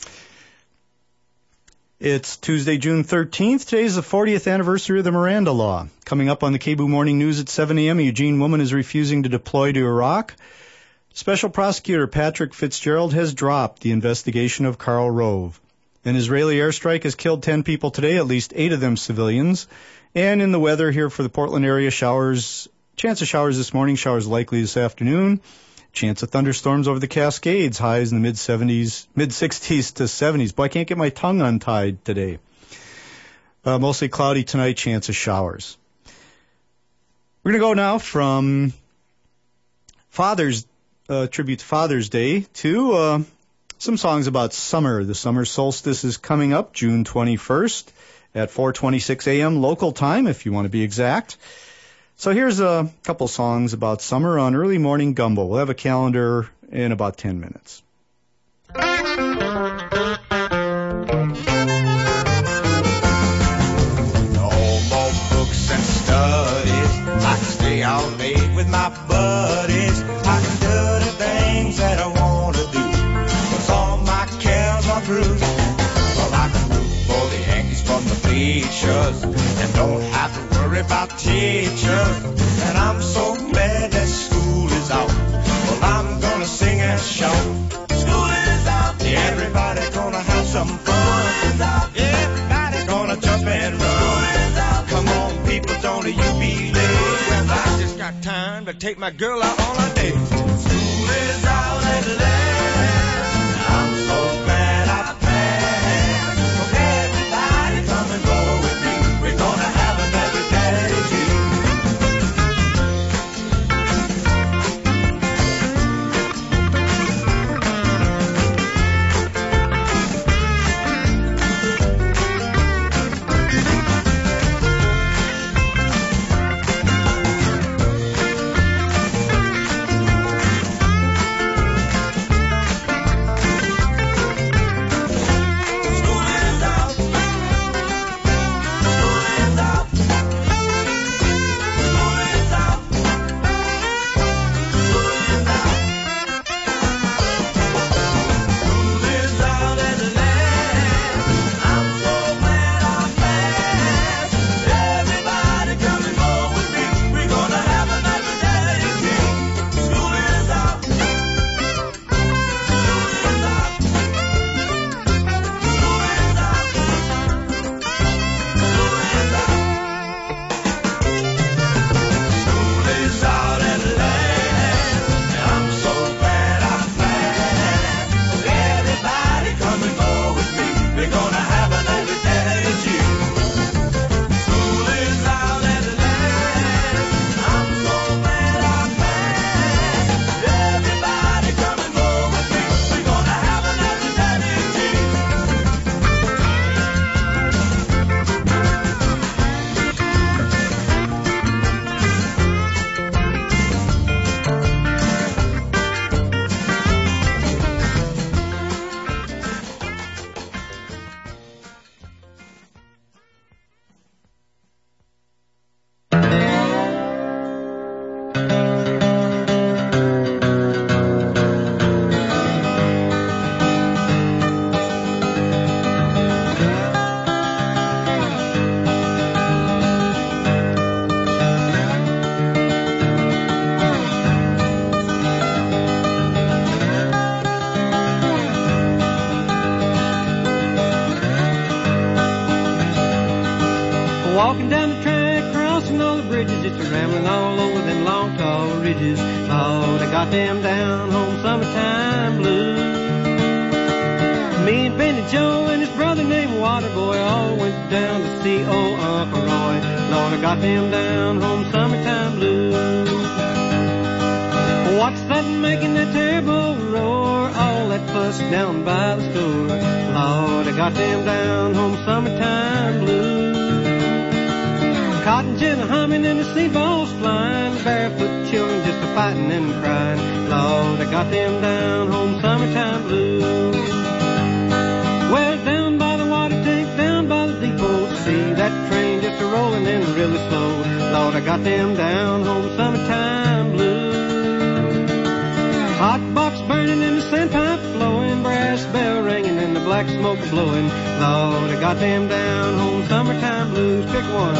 It's Tuesday, June thirteenth. Today is the fortieth anniversary of the Miranda Law. Coming up on the K B O O Morning News at seven a.m., a Eugene woman is refusing to deploy to Iraq. Special Prosecutor Patrick Fitzgerald has dropped the investigation of Karl Rove. An Israeli airstrike has killed ten people today, at least eight of them civilians. And in the weather here for the Portland area, showers, chance of showers this morning, showers likely this afternoon. Chance of thunderstorms over the Cascades, highs in the mid-seventies, mid-sixties to seventies. Boy, I can't get my tongue untied today. Uh, mostly cloudy tonight, chance of showers. We're going to go now from Father's Uh, tribute to Father's Day to uh, some songs about summer. The summer solstice is coming up June twenty-first at four twenty-six a.m. local time, if you want to be exact. So here's a couple songs about summer on Early Morning Gumbo. We'll have a calendar in about ten minutes. No more books and studies. I can stay all late with my buddies. I can do the things that I want to do, 'cause all my cares are through. Well, I can root for the Yankees from the bleachers and don't have to worry about teachers. And I'm so glad that school is out. Well, I'm gonna sing and shout. School is out. Everybody gonna have some fun. Everybody gonna jump and run. Come on, people, don't you be late. Well, I just got time to take my girl out on a date. School is out at last. I'm so glad I planned. So everybody come and go with me. We're gonna have another daddy too. Walking down the track, crossing all the bridges, just a rambling all over them long, tall ridges. Lord, I got them down home summertime blues. Me and Benny Joe and his brother named Waterboy all went down to see old Uncle Roy. Lord, I got them down home summertime blues. What's that making that terrible roar? All that fuss down by the store. Lord, I got them down home summertime blues. Cotton gin a humming and the sea balls flying. Barefoot children just a fighting and crying. Lord, I got them down home summertime blues. Well, down by the water tank, down by the depot, see that train just a rolling in really slow. Lord, I got them down home summertime blues. Hot box burning and the sandpipe flowing, brass bell ringing and the black smoke blowing. Lord, I got them down home summertime blues. Pick one.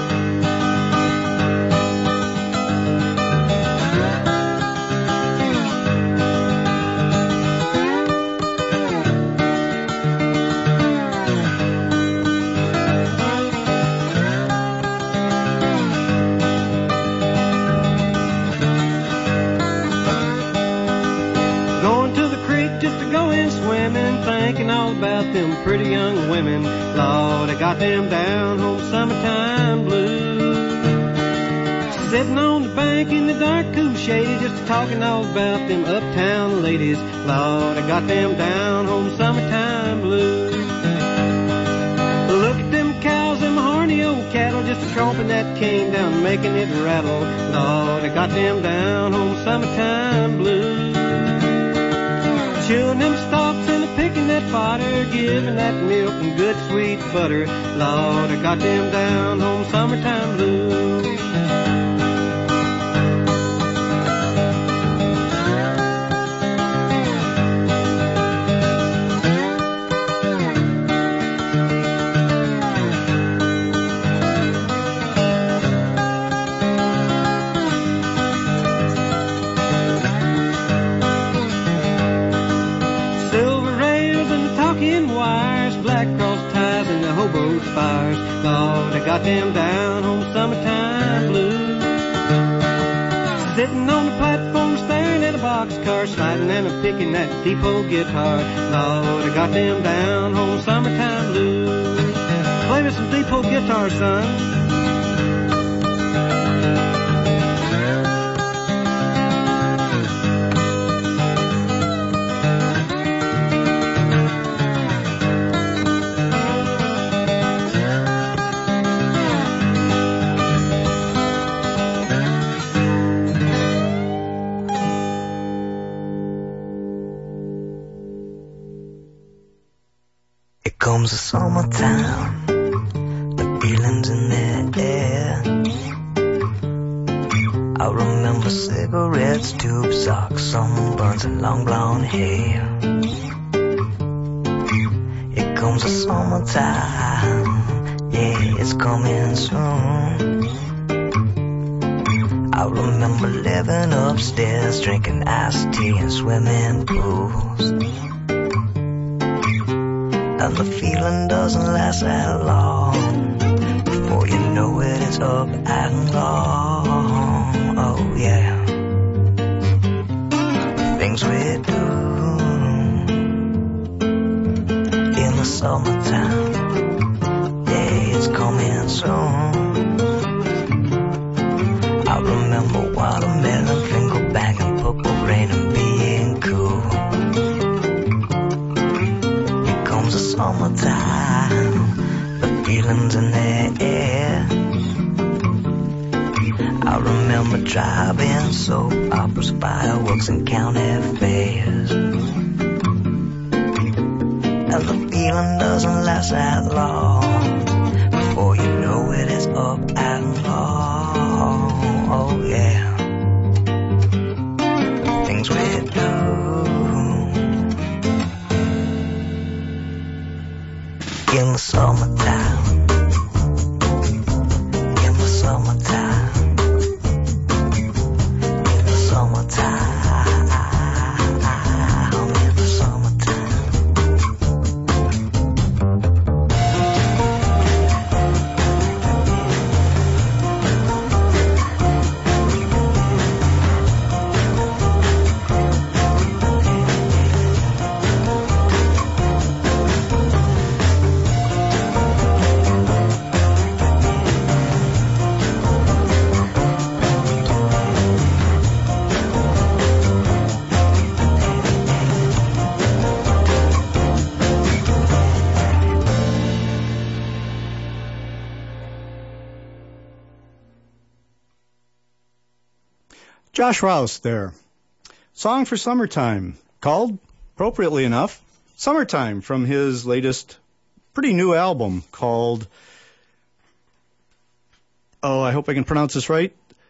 Thinking all about them pretty young women. Lord, I got them down home summertime blues. Sitting on the bank in the dark, cool shady, just talking all about them uptown ladies. Lord, I got them down home summertime blues. Look at them cows, them horny old cattle, just a tromping that cane down, making it rattle. Lord, I got them down home summertime blues. Chewing them stalks and a picking that fodder, giving that milk and good sweet butter. Lord, I got them down home summertime blues. Fires. Lord, I got them down home summertime blues. Sitting on the platform staring at a boxcar, sliding and a picking that depot guitar. Lord, I got them down home summertime blues. Play me some depot guitar, son. Comes the summertime, the feeling's in the air. I remember cigarettes, tube socks, sunburns and long blonde hair. It comes the summertime, yeah, it's coming soon. I remember living upstairs, drinking iced tea and swimming pools. And the feeling doesn't last that long. Before you know it, it's up and gone. Oh yeah. Things we do in the summertime, yeah, it's coming soon. I remember watermelon, finger banging, purple rain and being cool. The summertime, the feeling's in the air. I remember driving soap operas, fireworks and county fairs. And the feeling doesn't last that long. Before you know it, it's up and gone. Oh yeah. Things we do in the summertime, in the summertime, in the summertime, in the summertime. Josh Rouse there. Song for summertime, called, appropriately enough, Summertime, from his latest pretty new album called, oh, I hope I can pronounce this right,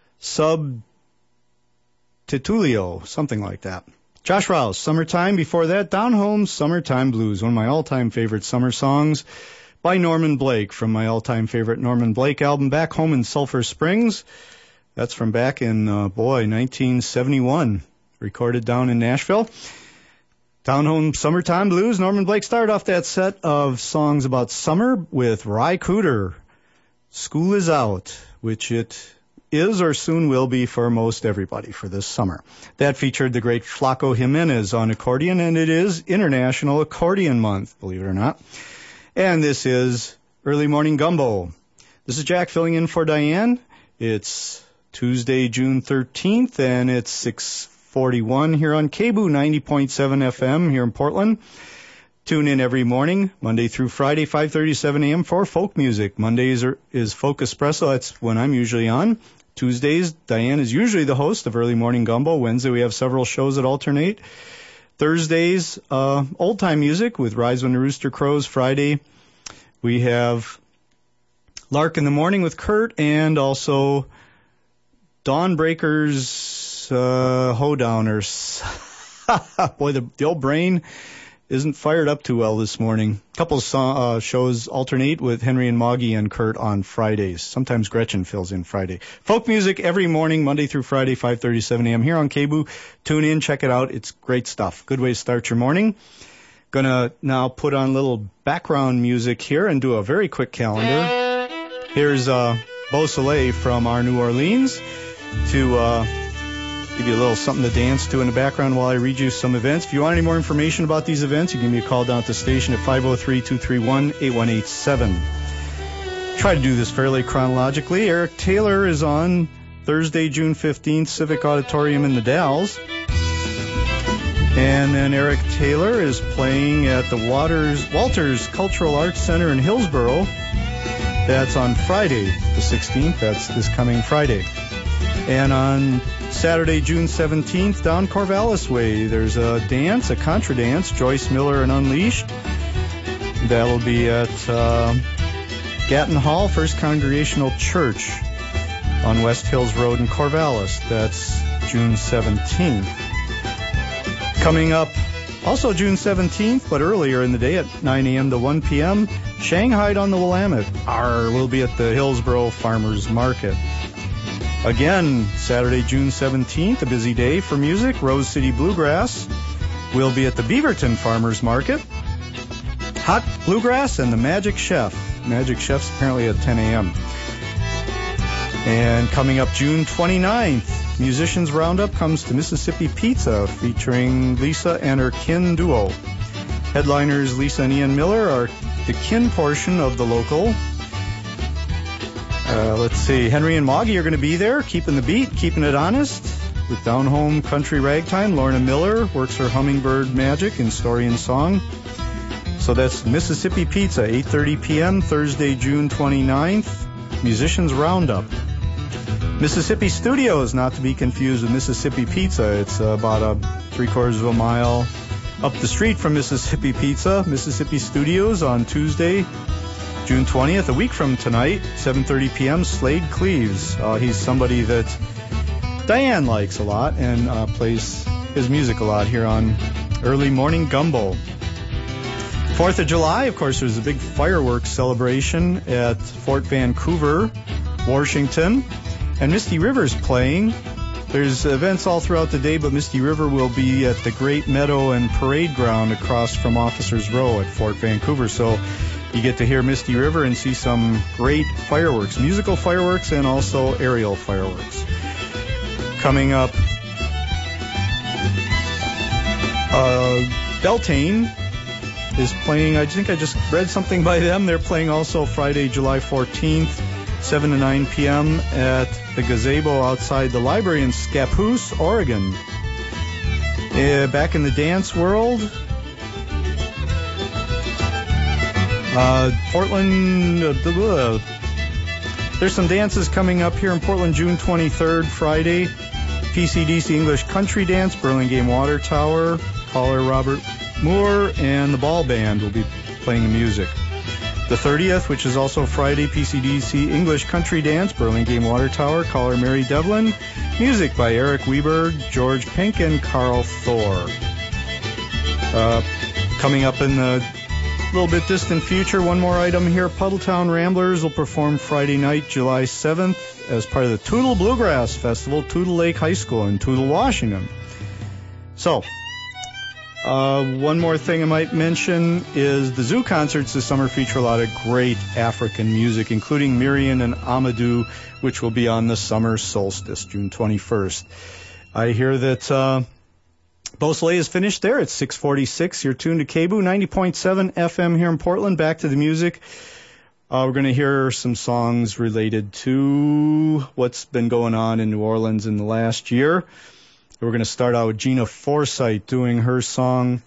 Subtitulio, something like that. Josh Rouse, Summertime. Before that, Down Home, Summertime Blues, one of my all-time favorite summer songs by Norman Blake from my all-time favorite Norman Blake album, Back Home in Sulphur Springs. That's from back in, uh, boy, nineteen seventy-one, recorded down in Nashville. Down Home, Summertime Blues. Norman Blake started off that set of songs about summer with Ry Cooder, School is Out, which it is or soon will be for most everybody for this summer. That featured the great Flaco Jimenez on accordion, and it is International Accordion Month, believe it or not. And this is Early Morning Gumbo. This is Jack filling in for Diane. It's Tuesday, June thirteenth, and it's six forty-one here on K B O O ninety point seven F M here in Portland. Tune in every morning, Monday through Friday, five thirty to seven a.m. for folk music. Mondays are, is Folk Espresso. That's when I'm usually on. Tuesdays, Diane is usually the host of Early Morning Gumbo. Wednesday, we have several shows that alternate. Thursdays, uh, old time music with Rise When the Rooster Crows. Friday, we have Lark in the Morning with Kurt, and also Dawnbreakers, uh, Hoedowners. Boy, the, the old brain isn't fired up too well this morning. A couple of so, uh, shows alternate with Henry and Moggy and Kurt on Fridays. Sometimes Gretchen fills in Friday. Folk music every morning, Monday through Friday, five thirty to seven a.m. here on K B O O. Tune in, check it out. It's great stuff. Good way to start your morning. Gonna now put on a little background music here and do a very quick calendar. Here's uh, Beau Soleil from our New Orleans to uh, give you a little something to dance to in the background while I read you some events. If you want any more information about these events, you can give me a call down at the station at five oh three, two three one, eight one eight seven. Try to do this fairly chronologically. Eric Taylor is on Thursday, June fifteenth, Civic Auditorium in the Dalles. And then Eric Taylor is playing at the Waters, Walters Cultural Arts Center in Hillsboro. That's on Friday, the sixteenth. That's this coming Friday. And on Saturday, June seventeenth, down Corvallis Way, there's a dance, a contra dance, Joyce Miller and Unleashed. That'll be at uh, Gatton Hall, First Congregational Church on West Hills Road in Corvallis. That's June seventeenth. Coming up, also June seventeenth, but earlier in the day at nine a.m. to one p.m., Shanghai on the Willamette. R will be at the Hillsboro Farmers Market. Again, Saturday, June seventeenth, a busy day for music. Rose City Bluegrass will be at the Beaverton Farmers Market. Hot Bluegrass and the Magic Chef. Magic Chef's apparently at ten a.m. And coming up June twenty-ninth, Musicians Roundup comes to Mississippi Pizza, featuring Lisa and her kin duo. Headliners Lisa and Ian Miller are the kin portion of the local. Uh, let's see, Henry and Moggy are going to be there, keeping the beat, keeping it honest. With Down Home Country Ragtime, Lorna Miller works her hummingbird magic in story and song. So that's Mississippi Pizza, eight thirty p.m., Thursday, June twenty-ninth. Musicians Roundup. Mississippi Studios, not to be confused with Mississippi Pizza. It's uh, about a three-quarters of a mile up the street from Mississippi Pizza. Mississippi Studios on Tuesday, June twentieth, a week from tonight, seven thirty p.m., Slade Cleaves. Uh, he's somebody that Diane likes a lot and uh, plays his music a lot here on Early Morning Gumbo. fourth of July, of course, there's a big fireworks celebration at Fort Vancouver, Washington. And Misty River's playing. There's events all throughout the day, but Misty River will be at the Great Meadow and Parade Ground across from Officers Row at Fort Vancouver. So you get to hear Misty River and see some great fireworks, musical fireworks and also aerial fireworks. Coming up, uh, Beltane is playing. I think I just read something by them. They're playing also Friday, July fourteenth, seven to nine p.m. at the gazebo outside the library in Scappoose, Oregon. Uh, back in the dance world, uh, Portland, uh, there's some dances coming up here in Portland, June twenty-third, Friday. P C D C English Country Dance, Burlingame Water Tower. Caller Robert Moore and the Ball Band will be playing the music. The thirtieth, which is also Friday, P C D C English Country Dance, Burlingame Water Tower. Caller Mary Devlin. Music by Eric Weber, George Pink, and Carl Thor. Uh, coming up in the little bit distant future, one more item here. Puddletown Ramblers will perform Friday night, July seventh, as part of the Tootle Bluegrass Festival, Tootle Lake High School in Tootle, Washington. So, uh, one more thing I might mention is the zoo concerts this summer feature a lot of great African music, including Miriam and Amadou, which will be on the summer solstice, June twenty-first. I hear that uh, Beausoleil is finished there at six forty-six. You're tuned to K B O O ninety point seven F M here in Portland. Back to the music. Uh, we're going to hear some songs related to what's been going on in New Orleans in the last year. We're going to start out with Gina Forsythe doing her song,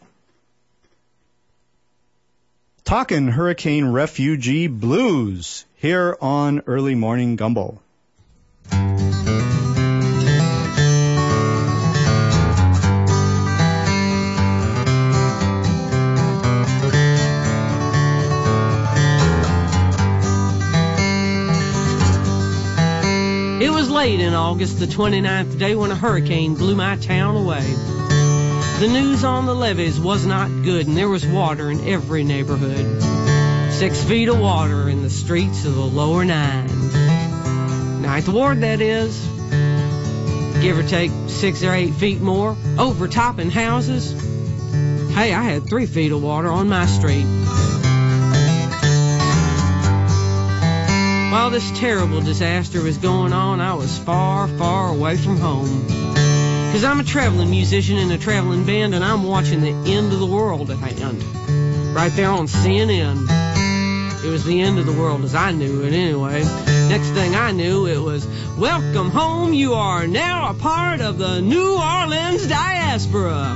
Talkin' Hurricane Refugee Blues, here on Early Morning Gumbo. It was late in August, the twenty-ninth day, when a hurricane blew my town away. The news on the levees was not good, and there was water in every neighborhood. Six feet of water in the streets of the lower nine. Ninth Ward, that is. Give or take six or eight feet more, overtopping houses. Hey, I had three feet of water on my street. While this terrible disaster was going on, I was far, far away from home. 'Cause I'm a traveling musician in a traveling band, and I'm watching the end of the world at hand. Right there on C N N. It was the end of the world as I knew it anyway. Next thing I knew, it was, welcome home, you are now a part of the New Orleans diaspora.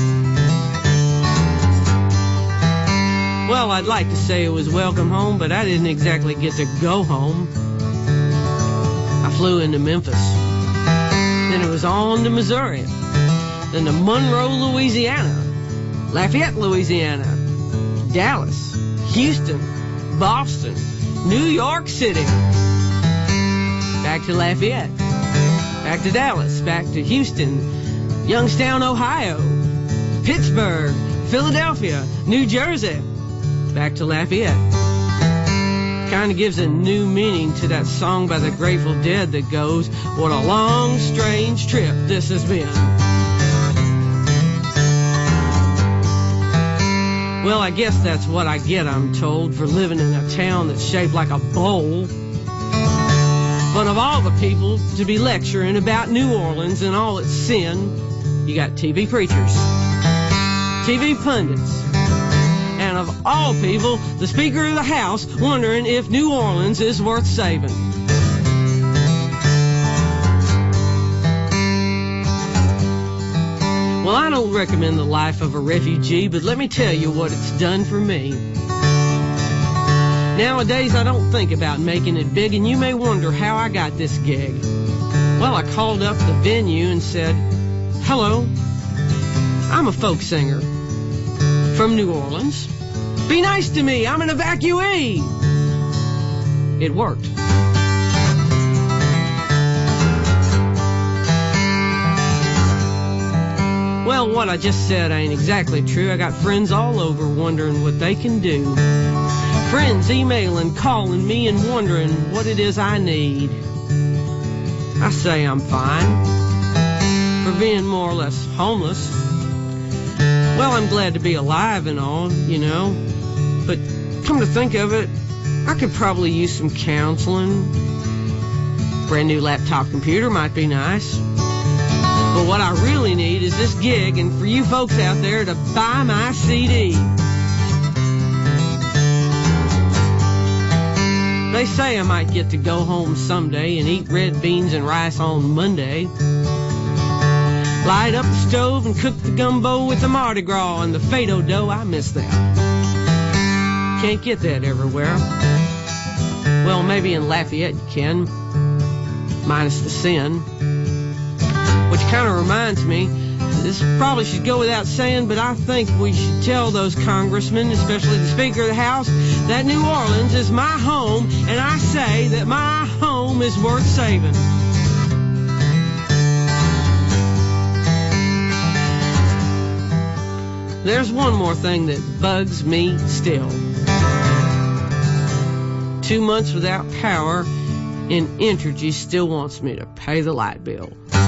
Well, I'd like to say it was welcome home, but I didn't exactly get to go home. I flew into Memphis. Then it was on to Missouri. Then to Monroe, Louisiana. Lafayette, Louisiana. Dallas. Houston. Boston. New York City. Back to Lafayette. Back to Dallas. Back to Houston. Youngstown, Ohio. Pittsburgh. Philadelphia. New Jersey. Back to Lafayette. Kind of gives a new meaning to that song by the Grateful Dead that goes, what a long, strange trip this has been. Well, I guess that's what I get, I'm told, for living in a town that's shaped like a bowl. But of all the people to be lecturing about New Orleans and all its sin, you got T V preachers, T V pundits, and of all people, the Speaker of the House wondering if New Orleans is worth saving. Well, I don't recommend the life of a refugee, but let me tell you what it's done for me. Nowadays, I don't think about making it big, and you may wonder how I got this gig. Well, I called up the venue and said, hello, I'm a folk singer from New Orleans. Be nice to me, I'm an evacuee. It worked. Well, what I just said ain't exactly true. I got friends all over wondering what they can do. Friends emailing, calling me, and wondering what it is I need. I say I'm fine for being more or less homeless. Well, I'm glad to be alive and all, you know. But come to think of it, I could probably use some counseling. Brand new laptop computer might be nice. But what I really need is this gig, and for you folks out there to buy my C D. They say I might get to go home someday and eat red beans and rice on Monday. Light up the stove and cook the gumbo with the Mardi Gras and the Fado dough. I miss that. Can't get that everywhere. Well, maybe in Lafayette you can, minus the sin. Which kind of reminds me, this probably should go without saying, but I think we should tell those congressmen, especially the Speaker of the House, that New Orleans is my home, and I say that my home is worth saving. There's one more thing that bugs me still. Two months without power, and Entergy still wants me to pay the light bill.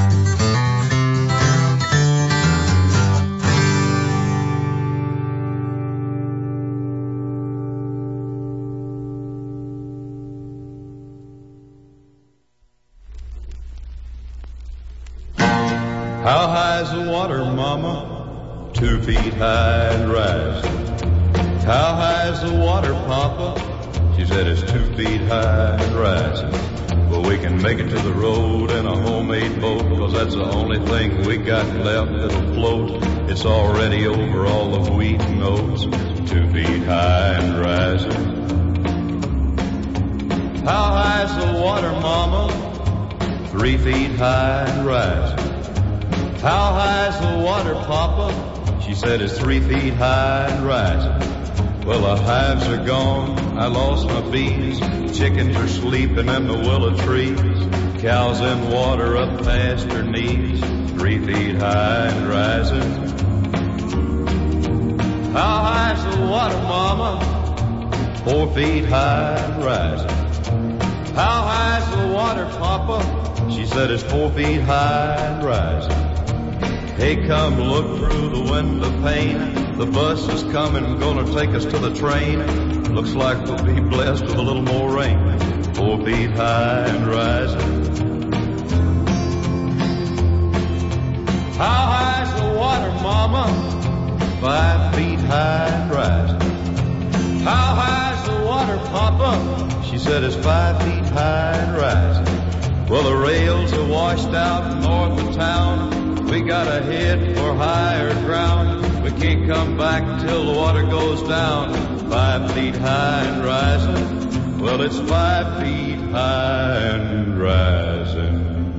How high is the water, Mama? Two feet high and rising. How high is the water, Papa? She said it's two feet high and rising. Well, we can make it to the road in a homemade boat, 'cause that's the only thing we got left that'll float. It's already over all the wheat and oats. Two feet high and rising. How high is the water, Mama? Three feet high and rising. How high is the water, Papa? She said it's three feet high and rising. Well, the hives are gone, I lost my bees. Chickens are sleeping in the willow trees. Cows in water up past her knees. Three feet high and rising. How high is the water, Mama? Four feet high and rising. How high is the water, Papa? She said it's four feet high and rising. Hey, come look through the window pane. The bus is coming, gonna take us to the train. Looks like we'll be blessed with a little more rain. Four feet high and rising. How high is the water, Mama? Five feet high and rising. How high is the water, Papa? She said it's five feet high and rising. Well, the rails are washed out north of town. We gotta head for higher ground. We can't come back till the water goes down. Five feet high and rising. Well, it's five feet high and rising.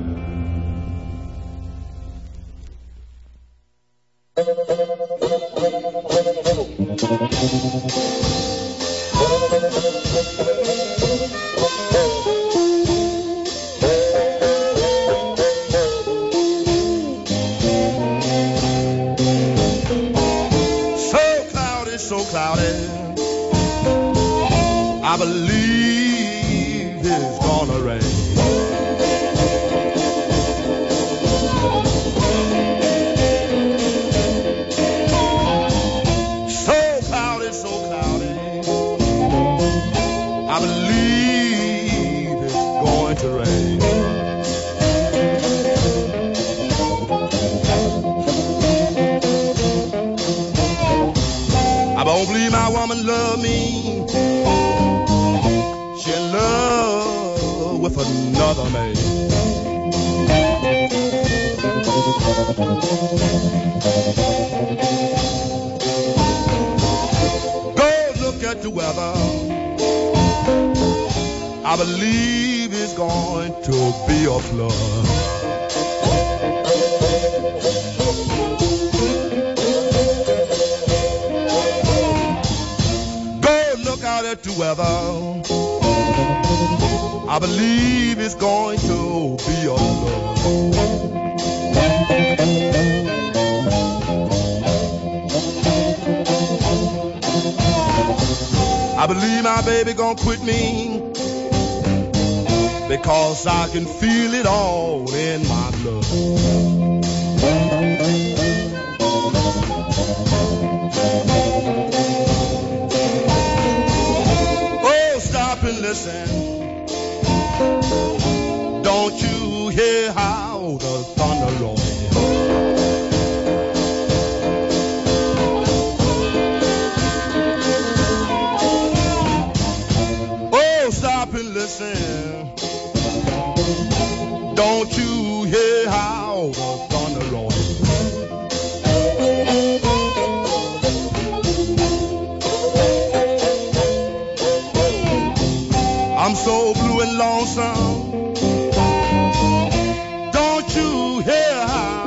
I believe it's gonna rain. So cloudy, so cloudy. I believe it's going to rain. I don't believe my woman love me. With another man. Go look at the weather. I believe it's going to be a flood. Go look out at the weather. I believe it's going to be a flood. I believe my baby gonna quit me because I can feel it all in my blood. Oh, stop and listen. Don't you hear how the thunder rolls? Oh, stop and listen. Don't you hear how the thunder rolls? I'm so blue and lonesome. Don't you hear how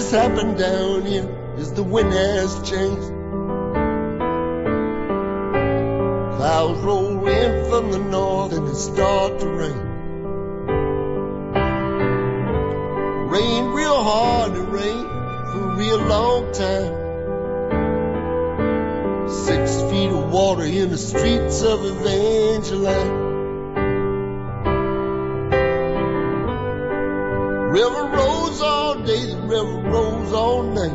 has happened down here is the wind has changed. Clouds roll in from the north and it start to rain. Rain real hard, it rain for a real long time. Six feet of water in the streets of Evangeline. River rolls all day, the river rolls all night.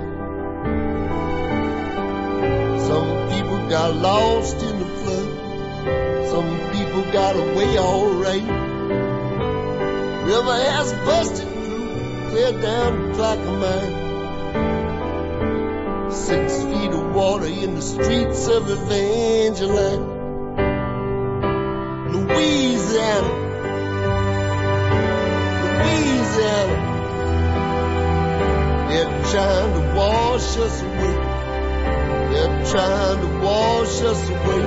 Some people got lost in the flood. Some people got away all right. River has busted through, clear down the Clackamas. Six feet of water in the streets of Evangeline, Louisiana, Louisiana. They're trying to wash us away. They're trying to wash us away.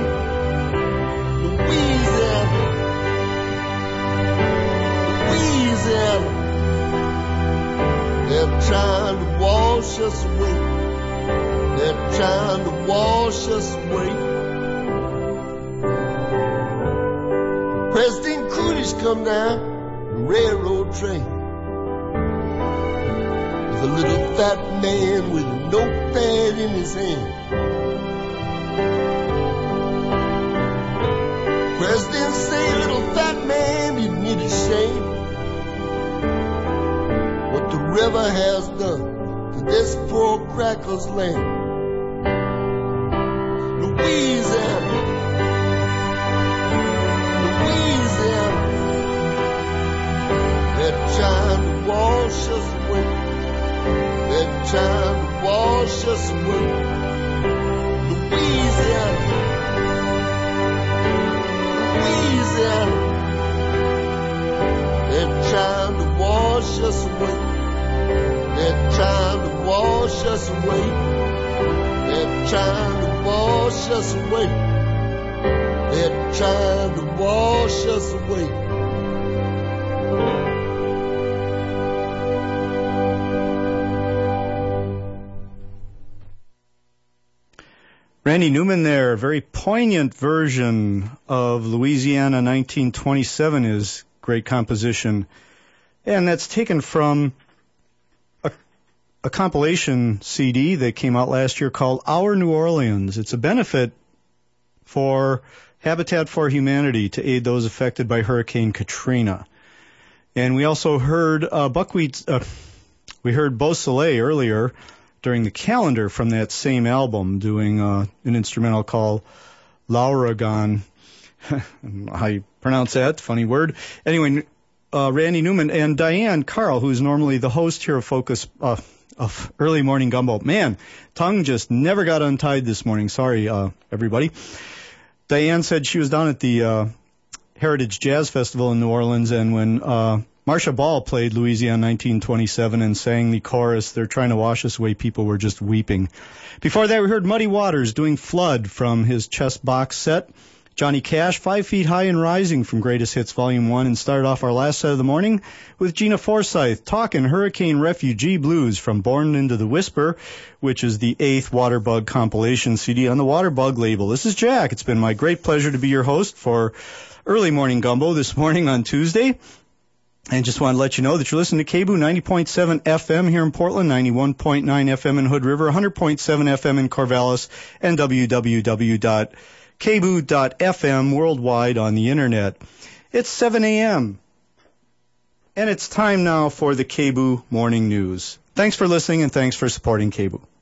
Louisiana, Louisiana. They're trying to wash us away. They're trying to wash us away. President Coolidge come down the railroad train with a little fat man with a notepad in his hand. President say, little fat man, you need a shame what the river has done to this poor cracker's land. Louisiana, Louisiana. They're trying to wash us away. They're trying to wash us away. Louisiana, Louisiana. They're trying to wash us away. They're trying to wash us away. They're trying to wash us away. They're trying to wash us away. Randy Newman there, a very poignant version of Louisiana nineteen twenty-seven, is great composition. And that's taken from a, a compilation C D that came out last year called Our New Orleans. It's a benefit for Habitat for Humanity to aid those affected by Hurricane Katrina. And we also heard uh, Buckwheat, uh, we heard Beau Soleil earlier during the calendar from that same album, doing uh, an instrumental called L'Ouragan. I don't know how you pronounce that, funny word. Anyway, uh, Randy Newman and Diane Carl, who's normally the host here of Focus uh, of Early Morning Gumbo. Man, tongue just never got untied this morning. Sorry, uh, everybody. Diane said she was down at the uh, Heritage Jazz Festival in New Orleans, and when uh, Marcia Ball played Louisiana nineteen twenty-seven and sang the chorus, "They're trying to wash us away," people were just weeping. Before that, we heard Muddy Waters doing Flood from his chess box set. Johnny Cash, Five Feet High and Rising from Greatest Hits Volume one, and started off our last set of the morning with Gina Forsyth talking Hurricane Refugee Blues from Born Into the Whisper, which is the eighth Waterbug compilation C D on the Waterbug label. This is Jack. It's been my great pleasure to be your host for Early Morning Gumbo this morning on Tuesday. And just want to let you know that you're listening to K B O O ninety point seven F M here in Portland, ninety-one point nine F M in Hood River, one hundred point seven F M in Corvallis, and w w w dot k b o o dot f m worldwide on the internet. It's seven a.m. and it's time now for the K B O O Morning News. Thanks for listening and thanks for supporting K B O O.